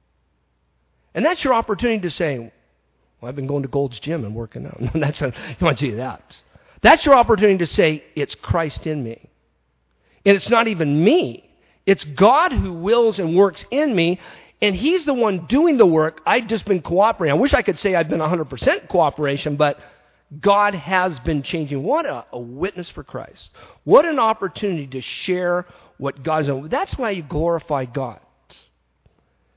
And that's your opportunity to say, well, I've been going to Gold's Gym and working out. No, that's not, you want to do that. That's your opportunity to say, it's Christ in me. And it's not even me. It's God who wills and works in me, and He's the one doing the work. I've just been cooperating. I wish I could say I've been 100% cooperation, but God has been changing. What a witness for Christ. What an opportunity to share what God's done. That's why you glorify God.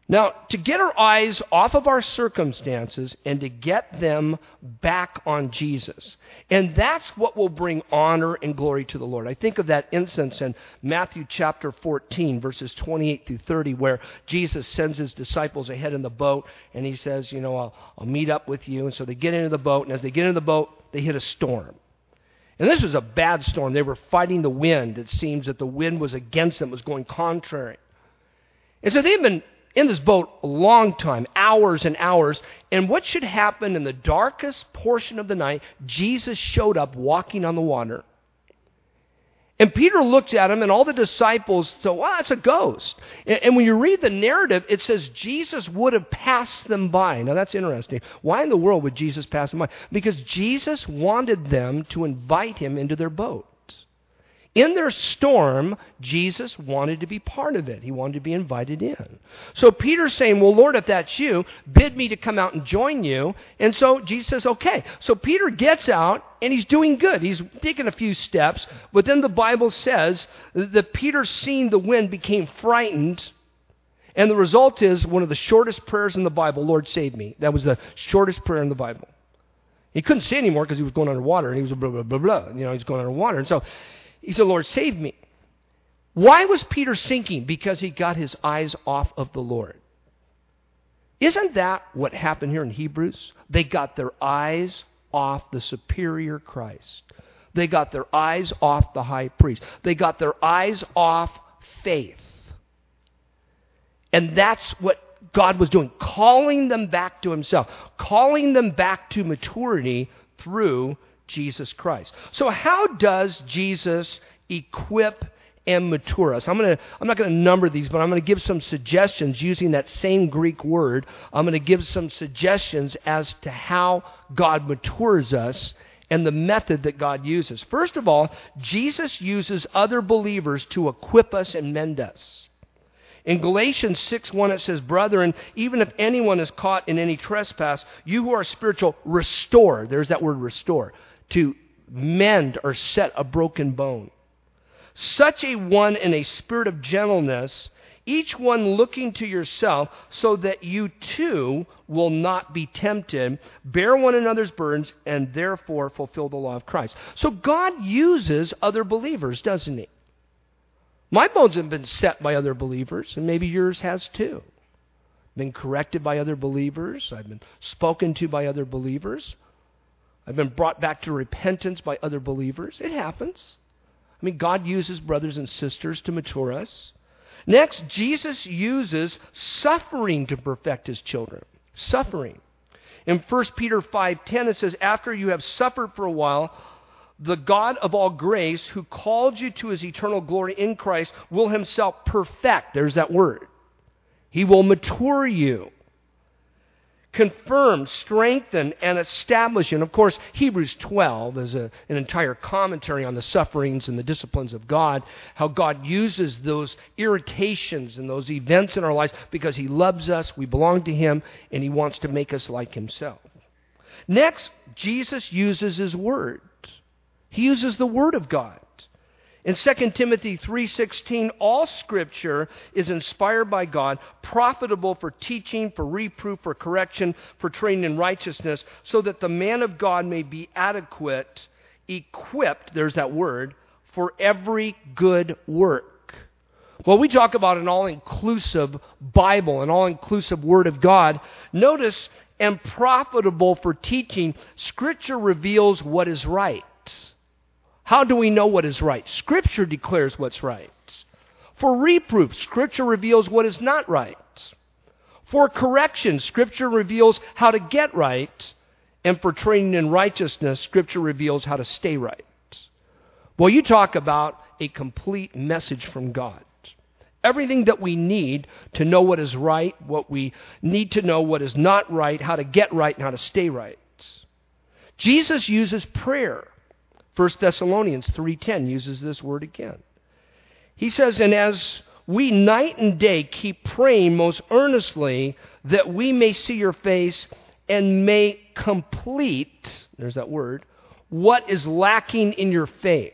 Now, to get our eyes off of our circumstances and to get them back on Jesus. And that's what will bring honor and glory to the Lord. I think of that instance in Matthew chapter 14, verses 28 through 30, where Jesus sends his disciples ahead in the boat, and he says, I'll meet up with you. And so they get into the boat, and as they get into the boat, they hit a storm. And this was a bad storm. They were fighting the wind. It seems that the wind was against them, was going contrary. And so they've been in this boat a long time, hours and hours. And what should happen in the darkest portion of the night, Jesus showed up walking on the water. And Peter looked at him, and all the disciples said, well, that's a ghost. And when you read the narrative, it says Jesus would have passed them by. Now, that's interesting. Why in the world would Jesus pass them by? Because Jesus wanted them to invite him into their boat. In their storm, Jesus wanted to be part of it. He wanted to be invited in. So Peter's saying, well, Lord, if that's you, bid me to come out and join you. And so Jesus says, okay. So Peter gets out, and he's doing good. He's taking a few steps. But then the Bible says that Peter, seeing the wind, became frightened. And the result is one of the shortest prayers in the Bible, Lord, save me. That was the shortest prayer in the Bible. He couldn't say anymore because he was going underwater, and he was blah, blah, blah, blah. He's going underwater. And so he said, Lord, save me. Why was Peter sinking? Because he got his eyes off of the Lord. Isn't that what happened here in Hebrews? They got their eyes off the superior Christ. They got their eyes off the high priest. They got their eyes off faith. And that's what God was doing, calling them back to himself, calling them back to maturity through Jesus Christ. So how does Jesus equip and mature us? I'm not going to number these, but I'm going to give some suggestions using that same Greek word. I'm going to give some suggestions as to how God matures us and the method that God uses. First of all, Jesus uses other believers to equip us and mend us. In Galatians 6:1 it says, Brethren, even if anyone is caught in any trespass, you who are spiritual, restore. There's that word restore. To mend or set a broken bone. Such a one in a spirit of gentleness, each one looking to yourself, so that you too will not be tempted. Bear one another's burdens, and therefore fulfill the law of Christ. So God uses other believers, doesn't he? My bones have been set by other believers, and maybe yours has too. Been corrected by other believers. I've been spoken to by other believers. I've been brought back to repentance by other believers. It happens. I mean, God uses brothers and sisters to mature us. Next, Jesus uses suffering to perfect his children. Suffering. In 1 Peter 5:10 it says, After you have suffered for a while, the God of all grace, who called you to his eternal glory in Christ, will himself perfect. There's that word. He will mature you. Confirm, strengthen, and establish. And of course, Hebrews 12 is an entire commentary on the sufferings and the disciplines of God, how God uses those irritations and those events in our lives because he loves us, we belong to him, and he wants to make us like himself. Next, Jesus uses his word. He uses the word of God. In 2 Timothy 3:16, all Scripture is inspired by God, profitable for teaching, for reproof, for correction, for training in righteousness, so that the man of God may be adequate, equipped, there's that word, for every good work. Well, we talk about an all-inclusive Bible, an all-inclusive Word of God. Notice, and profitable for teaching, Scripture reveals what is right. How do we know what is right? Scripture declares what's right. For reproof, Scripture reveals what is not right. For correction, Scripture reveals how to get right. And for training in righteousness, Scripture reveals how to stay right. Well, you talk about a complete message from God. Everything that we need to know what is right, what we need to know what is not right, how to get right, and how to stay right. Jesus uses prayer. 1 Thessalonians 3:10 uses this word again. He says, And as we night and day keep praying most earnestly that we may see your face and may complete, there's that word, what is lacking in your faith.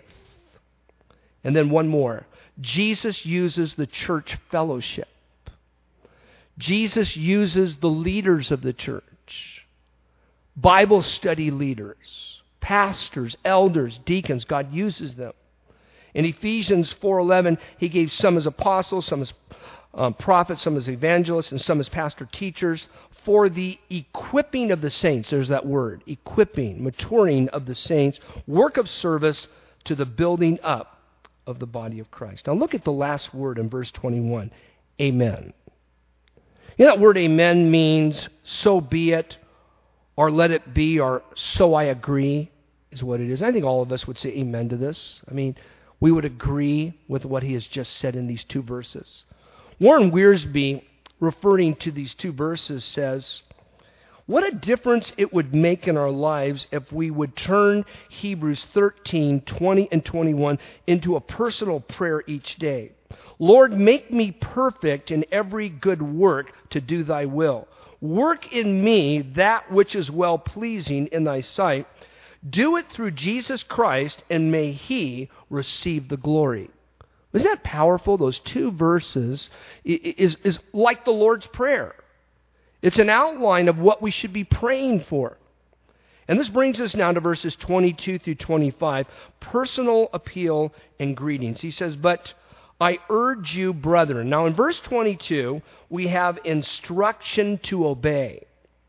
And then one more. Jesus uses the church fellowship. Jesus uses the leaders of the church, Bible study leaders, pastors, elders, deacons. God uses them. In Ephesians 4:11, He gave some as apostles, some as prophets, some as evangelists, and some as pastor teachers for the equipping of the saints. There's that word, equipping, maturing of the saints, work of service to the building up of the body of Christ. Now look at the last word in verse 21, amen. You know that word amen means so be it, or let it be, or so I agree is what it is. I think all of us would say amen to this. I mean, we would agree with what he has just said in these two verses. Warren Wiersbe, referring to these two verses, says, what a difference it would make in our lives if we would turn Hebrews 13, 20, and 21 into a personal prayer each day. Lord, make me perfect in every good work to do thy will. Work in me that which is well-pleasing in thy sight. Do it through Jesus Christ, and may he receive the glory. Isn't that powerful? Those two verses is like the Lord's Prayer. It's an outline of what we should be praying for. And this brings us now to verses 22 through 25, personal appeal and greetings. He says, but I urge you, brethren. Now in verse 22, we have instruction to obey.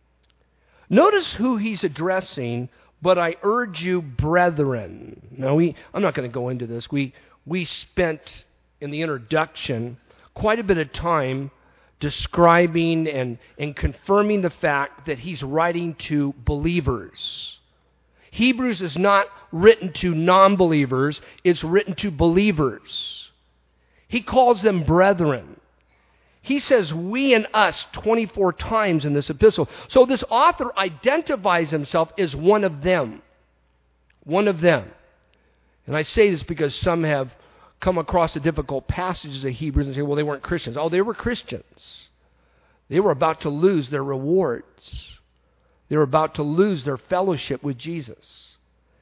Notice who he's addressing, but I urge you, brethren. Now I'm not going to go into this. We spent in the introduction quite a bit of time describing and confirming the fact that he's writing to believers. Hebrews is not written to non-believers, it's written to believers. He calls them brethren. He says we and us 24 times in this epistle. So this author identifies himself as one of them. One of them. And I say this because some have come across the difficult passages of Hebrews and say, well, they weren't Christians. Oh, they were Christians. They were about to lose their rewards. They were about to lose their fellowship with Jesus.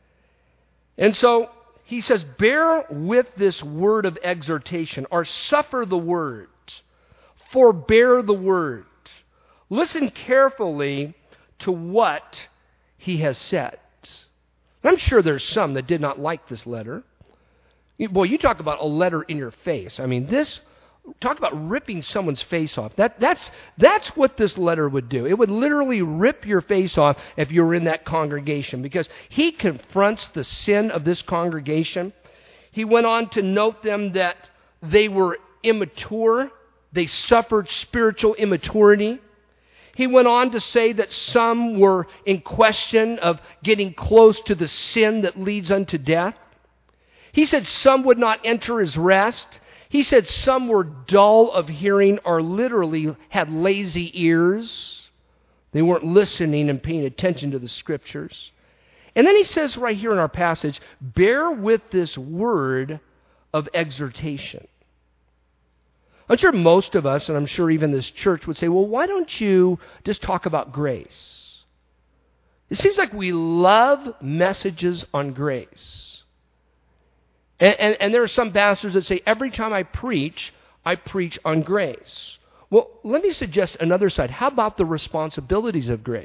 And so he says, bear with this word of exhortation, or suffer the word, forbear the word. Listen carefully to what he has said. I'm sure there's some that did not like this letter. Boy, you talk about a letter in your face. I mean, talk about ripping someone's face off. That's what this letter would do. It would literally rip your face off if you were in that congregation, because he confronts the sin of this congregation. He went on to note them that they were immature. They suffered spiritual immaturity. He went on to say that some were in question of getting close to the sin that leads unto death. He said some would not enter his rest. He said some were dull of hearing, or literally had lazy ears. They weren't listening and paying attention to the Scriptures. And then he says right here in our passage, bear with this word of exhortation. I'm sure most of us, and I'm sure even this church, would say, well, why don't you just talk about grace? It seems like we love messages on grace. And there are some pastors that say, every time I preach on grace. Well, let me suggest another side. How about the responsibilities of grace?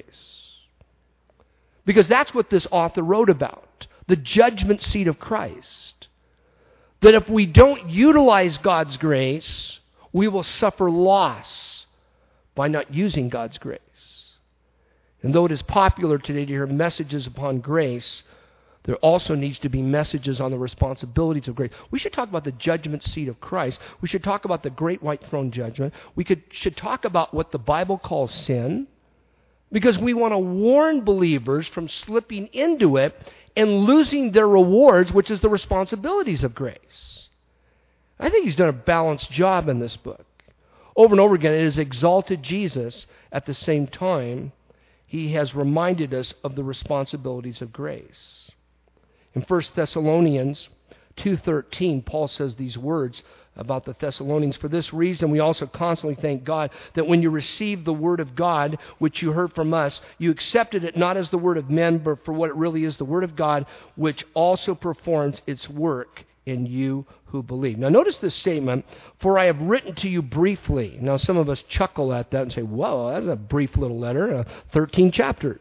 Because that's what this author wrote about, the judgment seat of Christ. That if we don't utilize God's grace, we will suffer loss by not using God's grace. And though it is popular today to hear messages upon grace, there also needs to be messages on the responsibilities of grace. We should talk about the judgment seat of Christ. We should talk about the great white throne judgment. We should talk about what the Bible calls sin, because we want to warn believers from slipping into it and losing their rewards, which is the responsibilities of grace. I think he's done a balanced job in this book. Over and over again, it has exalted Jesus. At the same time, he has reminded us of the responsibilities of grace. In 1 Thessalonians 2:13, Paul says these words about the Thessalonians. For this reason, we also constantly thank God that when you received the word of God, which you heard from us, you accepted it not as the word of men, but for what it really is, the word of God, which also performs its work in you who believe. Now notice this statement, for I have written to you briefly. Now some of us chuckle at that and say, whoa, that's a brief little letter, 13 chapters.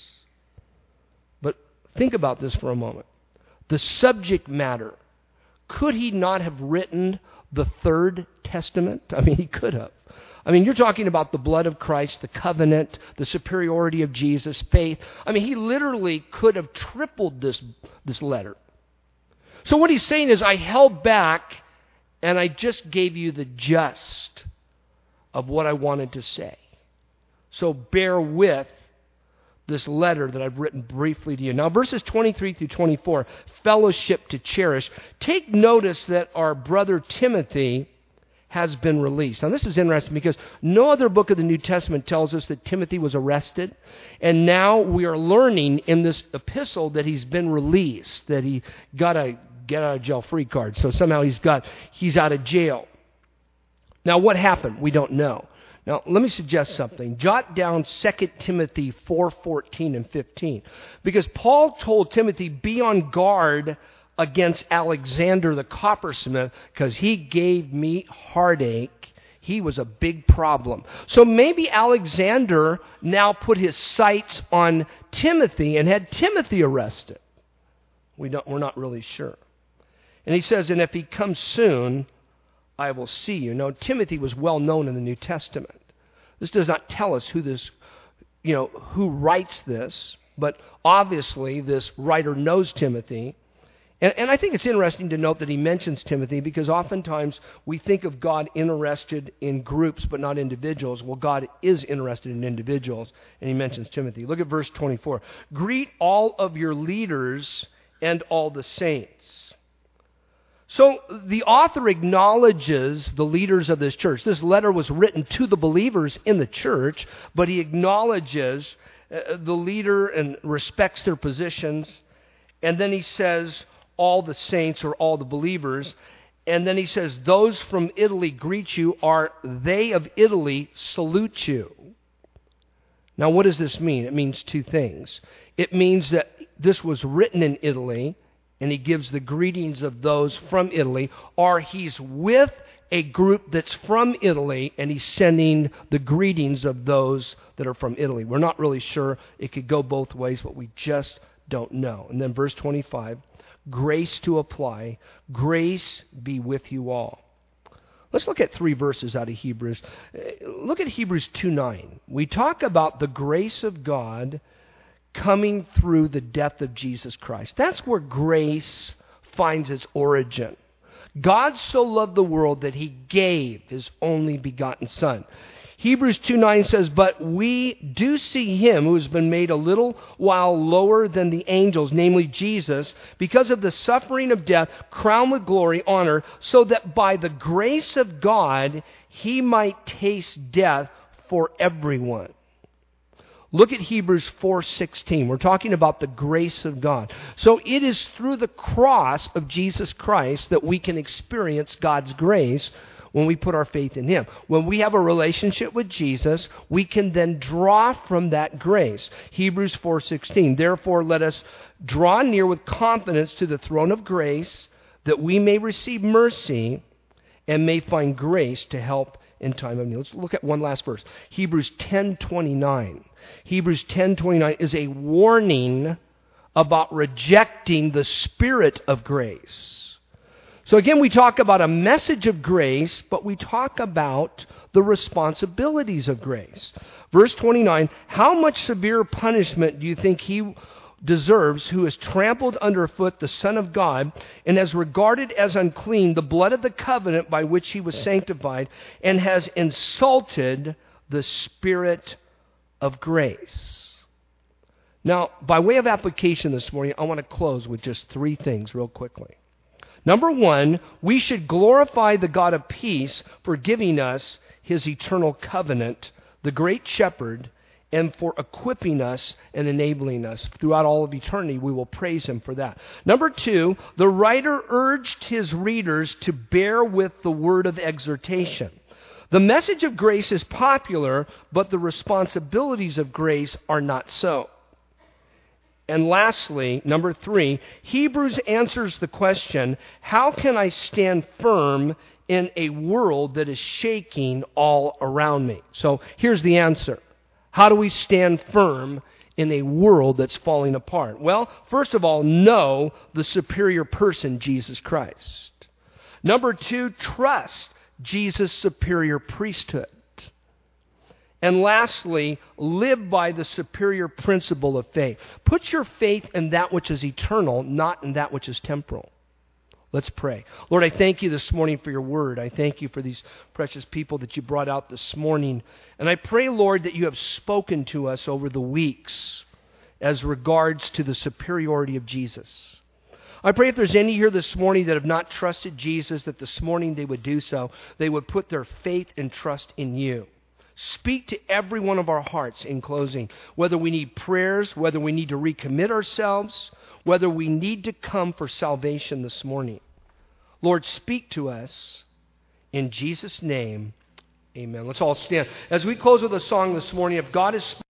But think about this for a moment. The subject matter. Could he not have written the Third Testament? I mean, he could have. I mean, you're talking about the blood of Christ, the covenant, the superiority of Jesus, faith. I mean, he literally could have tripled this letter. So what he's saying is, I held back and I just gave you the gist of what I wanted to say. So bear with this letter that I've written briefly to you. Now, verses 23 through 24, fellowship to cherish. Take notice that our brother Timothy has been released. Now, this is interesting because no other book of the New Testament tells us that Timothy was arrested. And now we are learning in this epistle that he's been released, that he got a get out of jail free card. So somehow he's out of jail. Now, what happened? We don't know. Now, let me suggest something. Jot down 2 Timothy 4:14 and 15. Because Paul told Timothy, be on guard against Alexander the coppersmith, because he gave me heartache. He was a big problem. So maybe Alexander now put his sights on Timothy and had Timothy arrested. We're not really sure. And he says, and if he comes soon, I will see you. Now, Timothy was well known in the New Testament. This does not tell us who writes this, but obviously this writer knows Timothy. And I think it's interesting to note that he mentions Timothy, because oftentimes we think of God interested in groups but not individuals. Well, God is interested in individuals, and he mentions Timothy. Look at verse 24. Greet all of your leaders and all the saints. So the author acknowledges the leaders of this church. This letter was written to the believers in the church, but he acknowledges the leader and respects their positions. And then he says, all the saints or all the believers. And then he says, those from Italy greet you, are they of Italy salute you. Now, what does this mean? It means two things. It means that this was written in Italy, and he gives the greetings of those from Italy, or he's with a group that's from Italy, and he's sending the greetings of those that are from Italy. We're not really sure. It could go both ways, but we just don't know. And then verse 25, grace to apply. Grace be with you all. Let's look at 3 verses out of Hebrews. Look at Hebrews 2:9. We talk about the grace of God coming through the death of Jesus Christ. That's where grace finds its origin. God so loved the world that he gave his only begotten Son. Hebrews 2:9 says, but we do see him who has been made a little while lower than the angels, namely Jesus, because of the suffering of death, crowned with glory, honor, so that by the grace of God he might taste death for everyone. Look at Hebrews 4:16. We're talking about the grace of God. So it is through the cross of Jesus Christ that we can experience God's grace when we put our faith in him. When we have a relationship with Jesus, we can then draw from that grace. Hebrews 4:16. Therefore, let us draw near with confidence to the throne of grace, that we may receive mercy and may find grace to help in time of need. Let's look at one last verse. Hebrews 10:29. Hebrews 10:29 is a warning about rejecting the Spirit of grace. So again, we talk about a message of grace, but we talk about the responsibilities of grace. Verse 29, how much severe punishment do you think he deserves who has trampled underfoot the Son of God and has regarded as unclean the blood of the covenant by which he was sanctified, and has insulted the Spirit of grace? Now, by way of application this morning, I want to close with just 3 things real quickly. Number 1, we should glorify the God of peace for giving us his eternal covenant, the great shepherd, and for equipping us and enabling us. Throughout all of eternity, we will praise him for that. Number 2, the writer urged his readers to bear with the word of exhortation. The message of grace is popular, but the responsibilities of grace are not so. And lastly, number 3, Hebrews answers the question, how can I stand firm in a world that is shaking all around me? So here's the answer. How do we stand firm in a world that's falling apart? Well, first of all, know the superior person, Jesus Christ. Number 2, trust Jesus' superior priesthood. And lastly, live by the superior principle of faith. Put your faith in that which is eternal, not in that which is temporal. Let's pray. Lord, I thank you this morning for your word. I thank you for these precious people that you brought out this morning. And I pray, Lord, that you have spoken to us over the weeks as regards to the superiority of Jesus. I pray if there's any here this morning that have not trusted Jesus, that this morning they would do so. They would put their faith and trust in you. Speak to every one of our hearts in closing, whether we need prayers, whether we need to recommit ourselves, whether we need to come for salvation this morning. Lord, speak to us in Jesus' name. Amen. Let's all stand. As we close with a song this morning, if God is